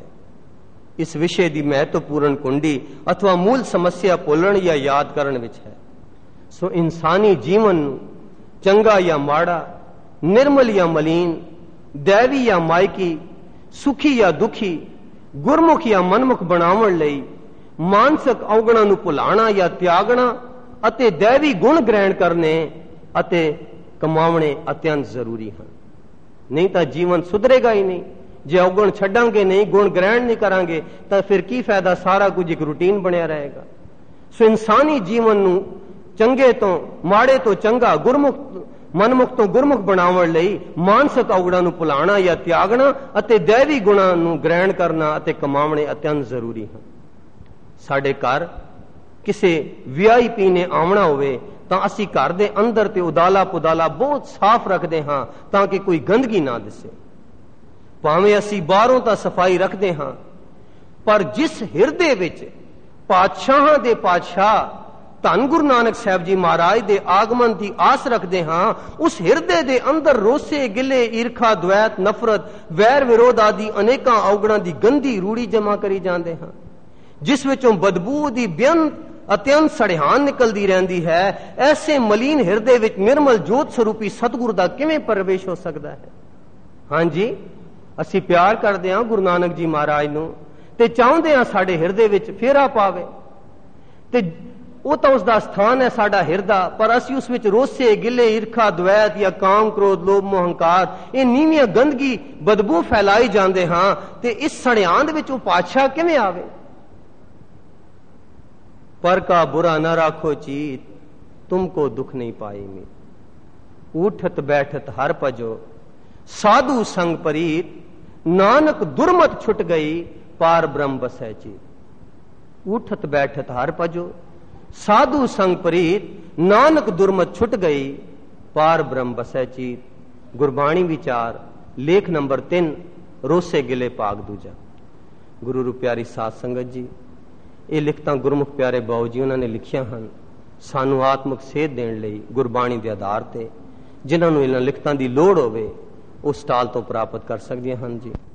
इस विषय की महत्वपूर्ण कुंडी अथवा मूल समस्या भुलण या याद करन विच है। सो इंसानी जीवन चंगा या माड़ा, निर्मल या मलीन, दैवी या मायकी, सुखी या दुखी, गुरमुख या मनमुख बनावन लई मानसिक अवगुणां नूं भुलाणा या त्यागना अते दैवी गुण ग्रहण करने अते कमावणे अत्यंत जरूरी हैं। नहीं तो जीवन सुधरेगा ही नहीं। जे अवगुण छड्डांगे नहीं, गुण ग्रहण नहीं करांगे, तो फिर की फायदा, सारा कुछ एक रूटीन बनिया रहेगा। सो इंसानी जीवन नूं चंगे तो माड़े तो चंगा, गुरमुख मनमुख तो गुरमुख बनावण लई मानसिक अवगुणां नूं भुलाणा या त्यागना अते दैवी गुणां नूं ग्रहण करना अते कमावणे अत्यंत जरूरी है। साडे घर किसी वीआईपी ने आवना होवे तां असीं घर दे अंदर ते उदाला पुदाला बहुत साफ रखदे हां ताकि कोई गंदगी ना दिसे। भावें असी बाहरों तां सफाई रखते हाँ, पर जिस हिरदे विच पातशाहां दे पातशाह धन गुरु नानक साहब जी महाराज दे आगमन की आस रखते हाँ, उस हिरदे दे अंदर रोसे गिले ईर्खा द्वैत नफरत वैर विरोध आदि अनेकां अवगुणां दी गंदी रूड़ी जमा करी जाते हाँ, जिस विचों बदबू दी बेअंत अत्यंत सड़िहान निकलती रहती है। ऐसे मलीन हिरदे विच निर्मल जोत स्वरूपी सतगुरु दा किवें प्रवेश हो सकता है? हाँ जी, असी प्यार करते हाँ गुरु नानक जी महाराज नूं ते चाहुंदे हाँ साडे हिरदे विच फेरा पावे, ते वो तो उसका स्थान है साडा हिरदा, पर असी उस विच रोसे गिले ईर्खा द्वैत या काम क्रोध लोभ मोह अहंकार ये नीवियां गंदगी बदबू फैलाई जाते हाँ, ते इस सड़ियान विच वो पातशाह किवें आवे? पर का बुरा न राखो चीत, तुमको दुख नहीं पाई मीत। उठत बैठत हर पजो, साधु संग परीत, नानक दुर्मत छुट गई, पार ब्रह्म बसै चीत। उठत बैठत हर पजो, साधु संग परीत, नानक दुर्मत छुट गई, पार ब्रह्म बसै चीत। गुरबाणी विचार लेख नंबर तीन, रोसे गिले पाग दूजा। गुरु रू प्यारी साध संगत जी, ये लिखतां गुरमुख प्यारे बाऊ जी उन्होंने लिखिया हैं सानू आत्मक सेध देण लई गुरबाणी के आधार ते। जिन्हां नूं इन्हां लिखतां दी लोड़ होवे उस स्टाल तो प्राप्त कर सकदियां हन जी।